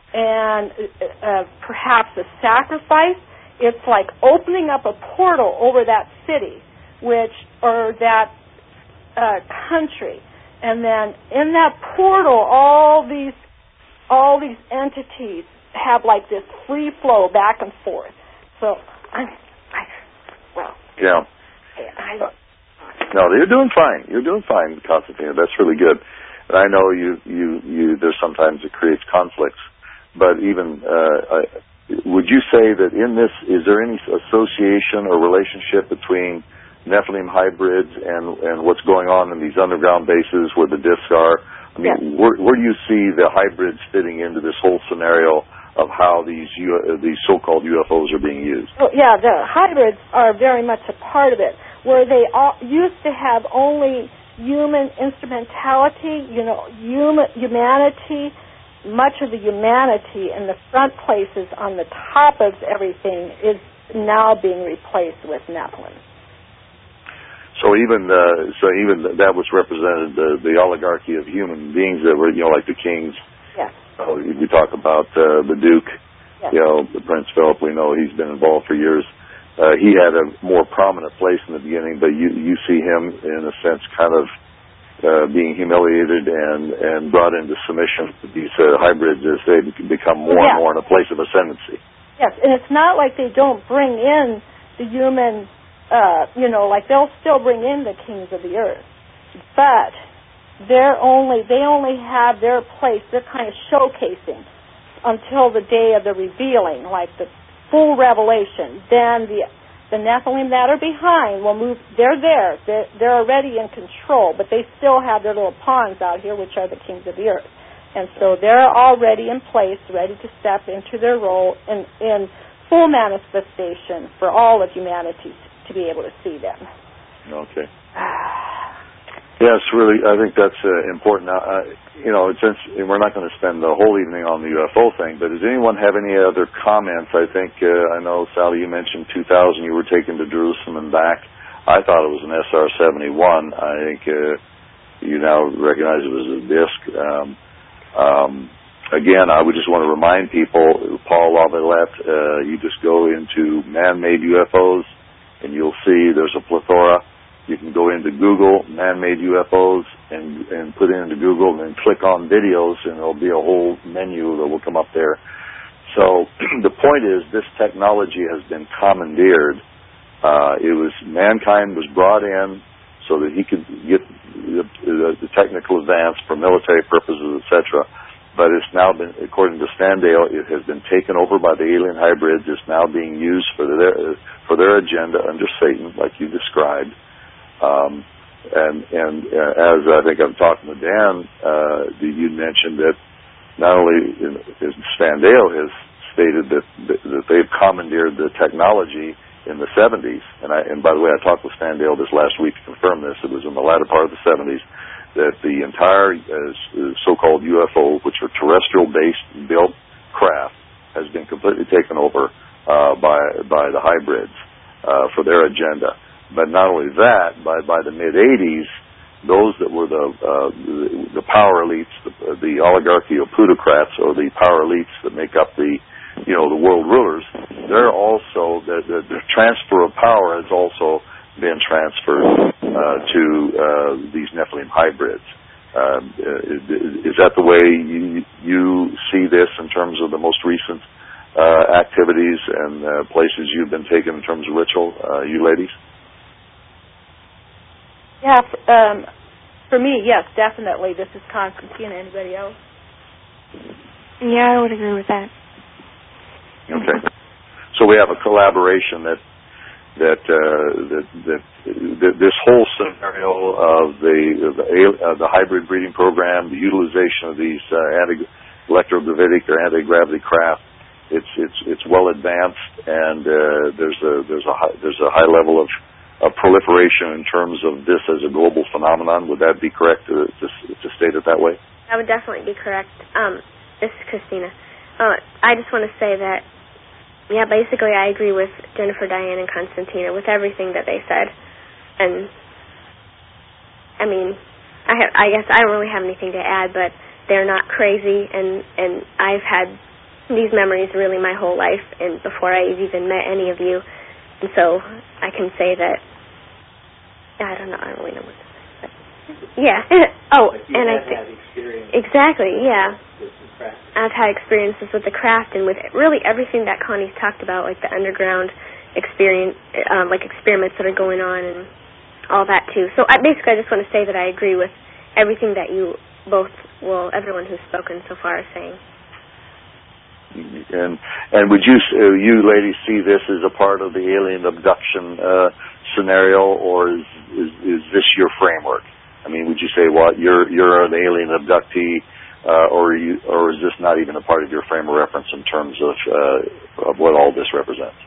and uh, perhaps a sacrifice. It's like opening up a portal over that city, which or that uh, country, and then in that portal, all these. all these entities have like this free flow back and forth. So I'm, I, well, yeah. I, uh, no, you're doing fine. You're doing fine, Constantina. That's really good. And I know you, you, you. There's sometimes it creates conflicts, but even uh, I, would you say that in this, is there any association or relationship between Nephilim hybrids and and what's going on in these underground bases where the discs are? I mean, yes. where, where do you see the hybrids fitting into this whole scenario of how these U, these so-called U F Os are being used? Well, yeah, the hybrids are very much a part of it, where they all, used to have only human instrumentality, you know, human, humanity, much of the humanity in the front places on the top of everything is now being replaced with Nephilim. So even uh, so even that was represented the, the oligarchy of human beings that were, you know, like the kings. Yes. So we talk about uh, the Duke, yes. you know, the Prince Philip. We know he's been involved for years. Uh, he had a more prominent place in the beginning, but you you see him in a sense kind of uh, being humiliated and and brought into submission to these uh, hybrids as they become more yes. and more in a place of ascendancy. Yes, and it's not like they don't bring in the human. Uh, you know, like they'll still bring in the kings of the earth, but they're only they only have their place. They're kind of showcasing until the day of the revealing, like the full revelation. Then the the Nephilim that are behind will move. They're there. They're, they're already in control, but they still have their little pawns out here, which are the kings of the earth. And so they're already in place, ready to step into their role in, in full manifestation for all of humanity to be able to see them. Okay. Yes, really, I think that's uh, important. Uh, you know, since we're not going to spend the whole evening on the U F O thing, but does anyone have any other comments? I think, uh, I know, Sally, you mentioned two thousand, you were taken to Jerusalem and back. I thought it was an S R seventy-one. I think uh, you now recognize it as a disc. Um, um, again, I would just want to remind people, Paul Lavalette, uh, you just go into man-made U F Os, and you'll see there's a plethora. You can go into Google, man-made U F Os, and, and put it into Google, and then click on videos, and there'll be a whole menu that will come up there. So the point is, this technology has been commandeered. Uh, it was, mankind was brought in so that he could get the, the, the technical advance for military purposes, et cetera. But it's now been, according to Standale, it has been taken over by the alien hybrids. It's now being used for their, for their agenda under Satan, like you described. Um, and and uh, as I think I'm talking to Dan, uh, you mentioned that not only is Standale has stated that that they've commandeered the technology in the seventies, and I and by the way, I talked with Standale this last week to confirm this. It was in the latter part of the seventies that the entire uh, so-called U F O, which are terrestrial-based built craft, has been completely taken over uh, by by the hybrids uh, for their agenda. But not only that, by by the mid eighties, those that were the uh, the, the power elites, the, the oligarchy of plutocrats, or the power elites that make up the you know the world rulers, they're also the, the, the transfer of power has also been transferred uh, to uh, these Nephilim hybrids. Uh, is, is that the way you, you see this in terms of the most recent uh, activities and uh, places you've been taken in terms of ritual, uh, you ladies? Yeah, um, for me, yes, definitely. This is Constantine. Anybody else? Yeah, I would agree with that. Okay. So we have a collaboration that that uh, that, that that this whole scenario of the the, uh, the hybrid breeding program, the utilization of these uh, anti-electrogravitic or anti-gravity craft, it's it's it's well advanced, and uh, there's a there's a high, there's a high level of A proliferation in terms of this as a global phenomenon. Would that be correct to, to, to state it that way? That would definitely be correct. Um, this is Christina. Uh, I just want to say that, yeah, basically I agree with Jennifer, Diane, and Constantina with everything that they said. And, I mean, I, have, I guess I don't really have anything to add, but they're not crazy, and, and I've had these memories really my whole life, and before I even met any of you. And so I can say that, I don't know, I don't really know what to say. But yeah. oh, and I think, exactly, yeah. I've had experiences with the craft and with really everything that Connie's talked about, like the underground experience, um, like experiments that are going on and all that too. So I, basically I just want to say that I agree with everything that you both, well, everyone who's spoken so far is saying. And and would you uh, you ladies see this as a part of the alien abduction uh, scenario, or is, is is this your framework? I mean, would you say, well, you're you're an alien abductee, uh, or you, or is this not even a part of your frame of reference in terms of uh, of what all this represents?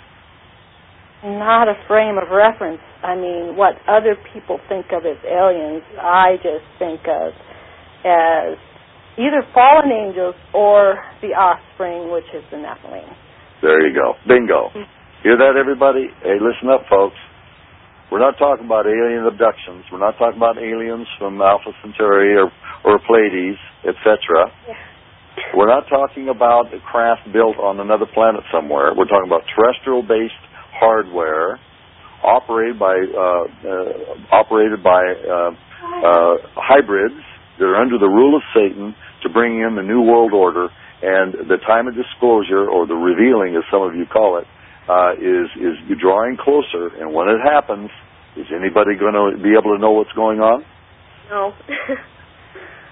Not a frame of reference. I mean, what other people think of as aliens, I just think of as either fallen angels or the offspring, which is the Nephilim. There you go. Bingo. Hear that, everybody? Hey, listen up, folks. We're not talking about alien abductions. We're not talking about aliens from Alpha Centauri or, or Pleiades, et cetera. Yeah. We're not talking about a craft built on another planet somewhere. We're talking about terrestrial-based hardware operated by uh, uh, operated by uh, uh, hybrids that are under the rule of Satan to bring in the New World Order, and the time of disclosure, or the revealing, as some of you call it, uh, is is drawing closer. And when it happens, is anybody going to be able to know what's going on? No.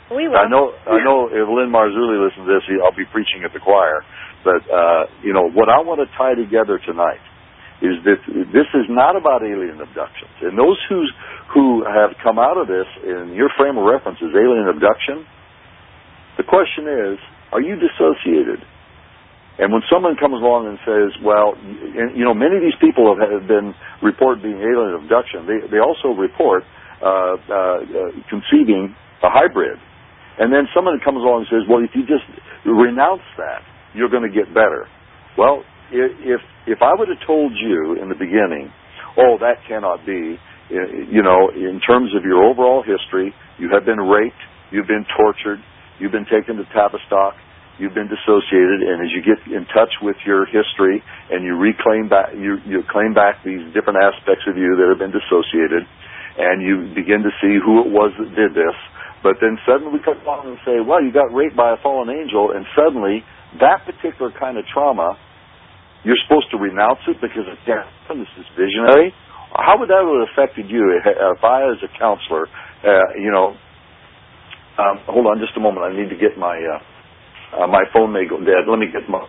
We will. I know, I know if Lynn Marzulli listens to this, I'll be preaching at the choir. But, uh, you know, what I want to tie together tonight is that this is not about alien abductions. And those who's, who have come out of this in your frame of reference is alien abduction, the question is, are you dissociated? And when someone comes along and says, well, you know, many of these people have, have been reported being alien abduction. They, they also report uh, uh, uh, conceiving a hybrid. And then someone comes along and says, well, if you just renounce that, you're going to get better. Well, if if I would have told you in the beginning, oh, that cannot be, you know, in terms of your overall history, you have been raped, you've been tortured, you've been taken to Tavistock, you've been dissociated, and as you get in touch with your history and you reclaim back, you, you claim back these different aspects of you that have been dissociated, and you begin to see who it was that did this, but then suddenly we come along and say, well, you got raped by a fallen angel, and suddenly that particular kind of trauma, you're supposed to renounce it because it's this is visionary. How would that have affected you if I, as a counselor, uh, you know, um, hold on just a moment, I need to get my, uh, Uh, my phone may go dead. Let me get my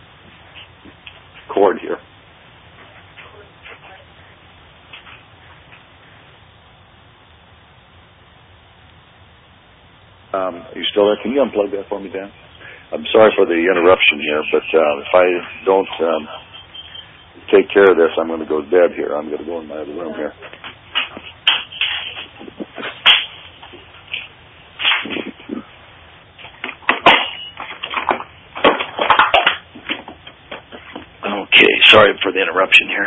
cord here. Um, are you still there? Can you unplug that for me, Dan? I'm sorry for the interruption here, but uh, if I don't um, take care of this, I'm going to go dead here. I'm going to go in my other room here. Okay, sorry for the interruption here.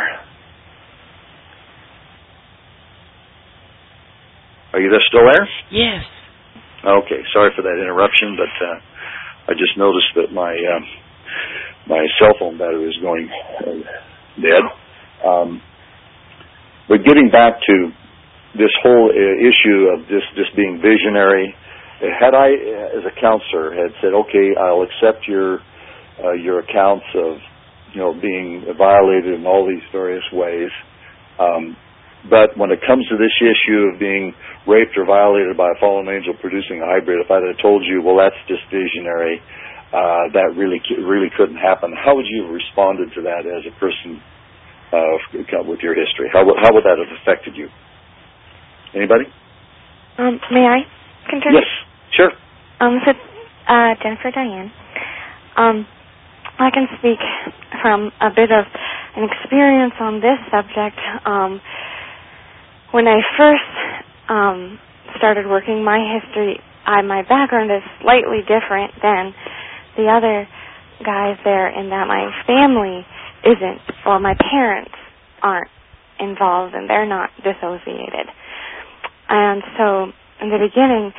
Are you there, still there? Yes. Okay, sorry for that interruption, but uh, I just noticed that my um, my cell phone battery is going uh, dead. Um, but getting back to this whole uh, issue of this, this being visionary, had I, as a counselor, had said, okay, I'll accept your uh, your accounts of you know, being violated in all these various ways. Um, but when it comes to this issue of being raped or violated by a fallen angel producing a hybrid, if I'd have told you, well, that's just visionary, uh, that really really couldn't happen, how would you have responded to that as a person uh, with your history? How, how would that have affected you? Anybody? Um, may I continue? Yes, sure. Um, so, uh, Jennifer Diane. Um, I can speak from a bit of an experience on this subject. Um, when I first um, started working my history, I, my background is slightly different than the other guys there in that my family isn't, or my parents aren't involved and they're not dissociated. And so in the beginning,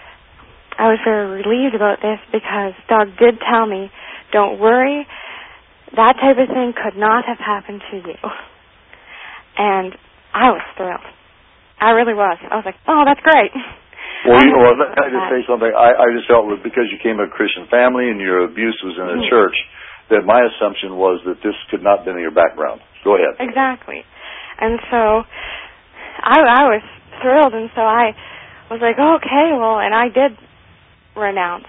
I was very relieved about this because Doug did tell me, don't worry, that type of thing could not have happened to you. And I was thrilled. I really was. I was like, oh, that's great. Well, you know, let me just say something. I, I just felt that because you came from a Christian family and your abuse was in a mm-hmm. church, that my assumption was that this could not have been in your background. Go ahead. Exactly. And so I, I was thrilled, and so I was like, oh, okay, well, and I did renounce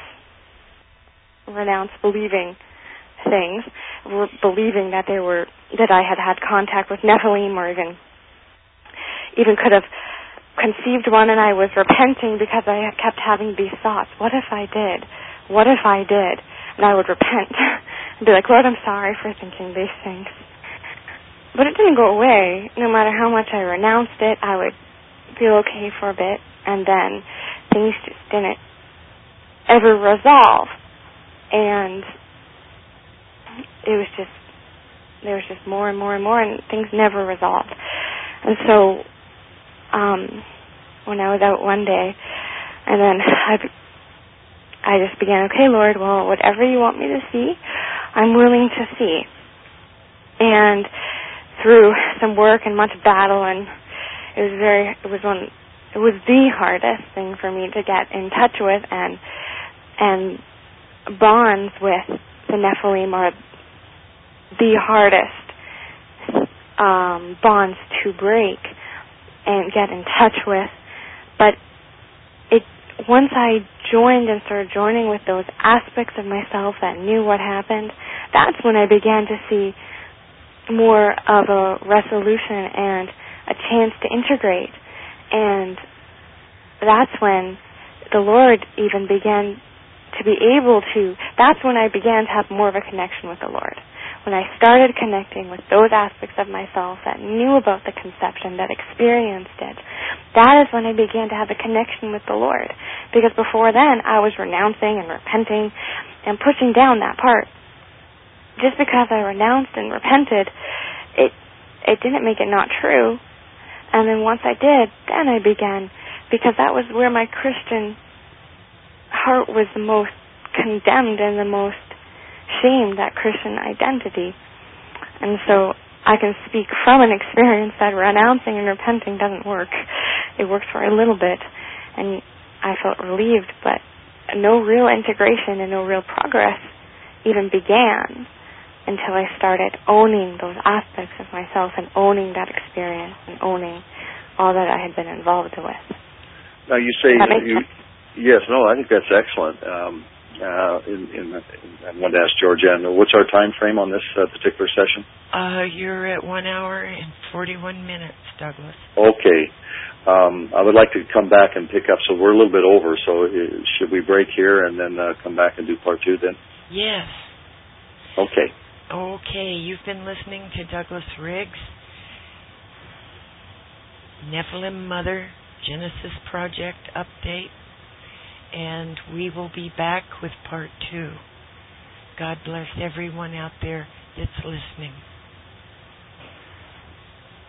renounce believing things, believing that they were that I had had contact with Nephilim, or even even could have conceived one, and I was repenting because I kept having these thoughts. What if I did? What if I did? And I would repent and be like, Lord, I'm sorry for thinking these things. But it didn't go away. No matter how much I renounced it, I would feel okay for a bit, and then things just didn't ever resolve. And it was just, there was just more and more and more, and things never resolved. And so, um, when I was out one day, and then I, I just began, okay, Lord, well, whatever you want me to see, I'm willing to see. And through some work and much battle, and it was very, it was one, it was the hardest thing for me to get in touch with, and and bonds with the Nephilim are the hardest um, bonds to break and get in touch with. But it once I joined and started joining with those aspects of myself that knew what happened, that's when I began to see more of a resolution and a chance to integrate. And that's when the Lord even began to be able to, that's when I began to have more of a connection with the Lord. When I started connecting with those aspects of myself that knew about the conception, that experienced it, that is when I began to have a connection with the Lord. Because before then, I was renouncing and repenting and pushing down that part. Just because I renounced and repented, it it didn't make it not true. And then once I did, then I began, because that was where my Christian heart was the most condemned and the most shamed, that Christian identity. And so I can speak from an experience that renouncing and repenting doesn't work. It works for a little bit, and I felt relieved, but no real integration and no real progress even began until I started owning those aspects of myself and owning that experience and owning all that I had been involved with. Now you say, you, sense? yes, no, I think that's excellent. Um, Uh, in, in, in, I wanted to ask Georgianne, what's our time frame on this uh, particular session? Uh, you're at one hour and forty-one minutes, Douglas. Okay. Um, I would like to come back and pick up, so we're a little bit over, so uh, should we break here and then uh, come back and do part two then? Yes. Okay. Okay, you've been listening to Douglas Riggs, Nephilim Mother Genesis Project Update. And we will be back with part two. God bless everyone out there that's listening.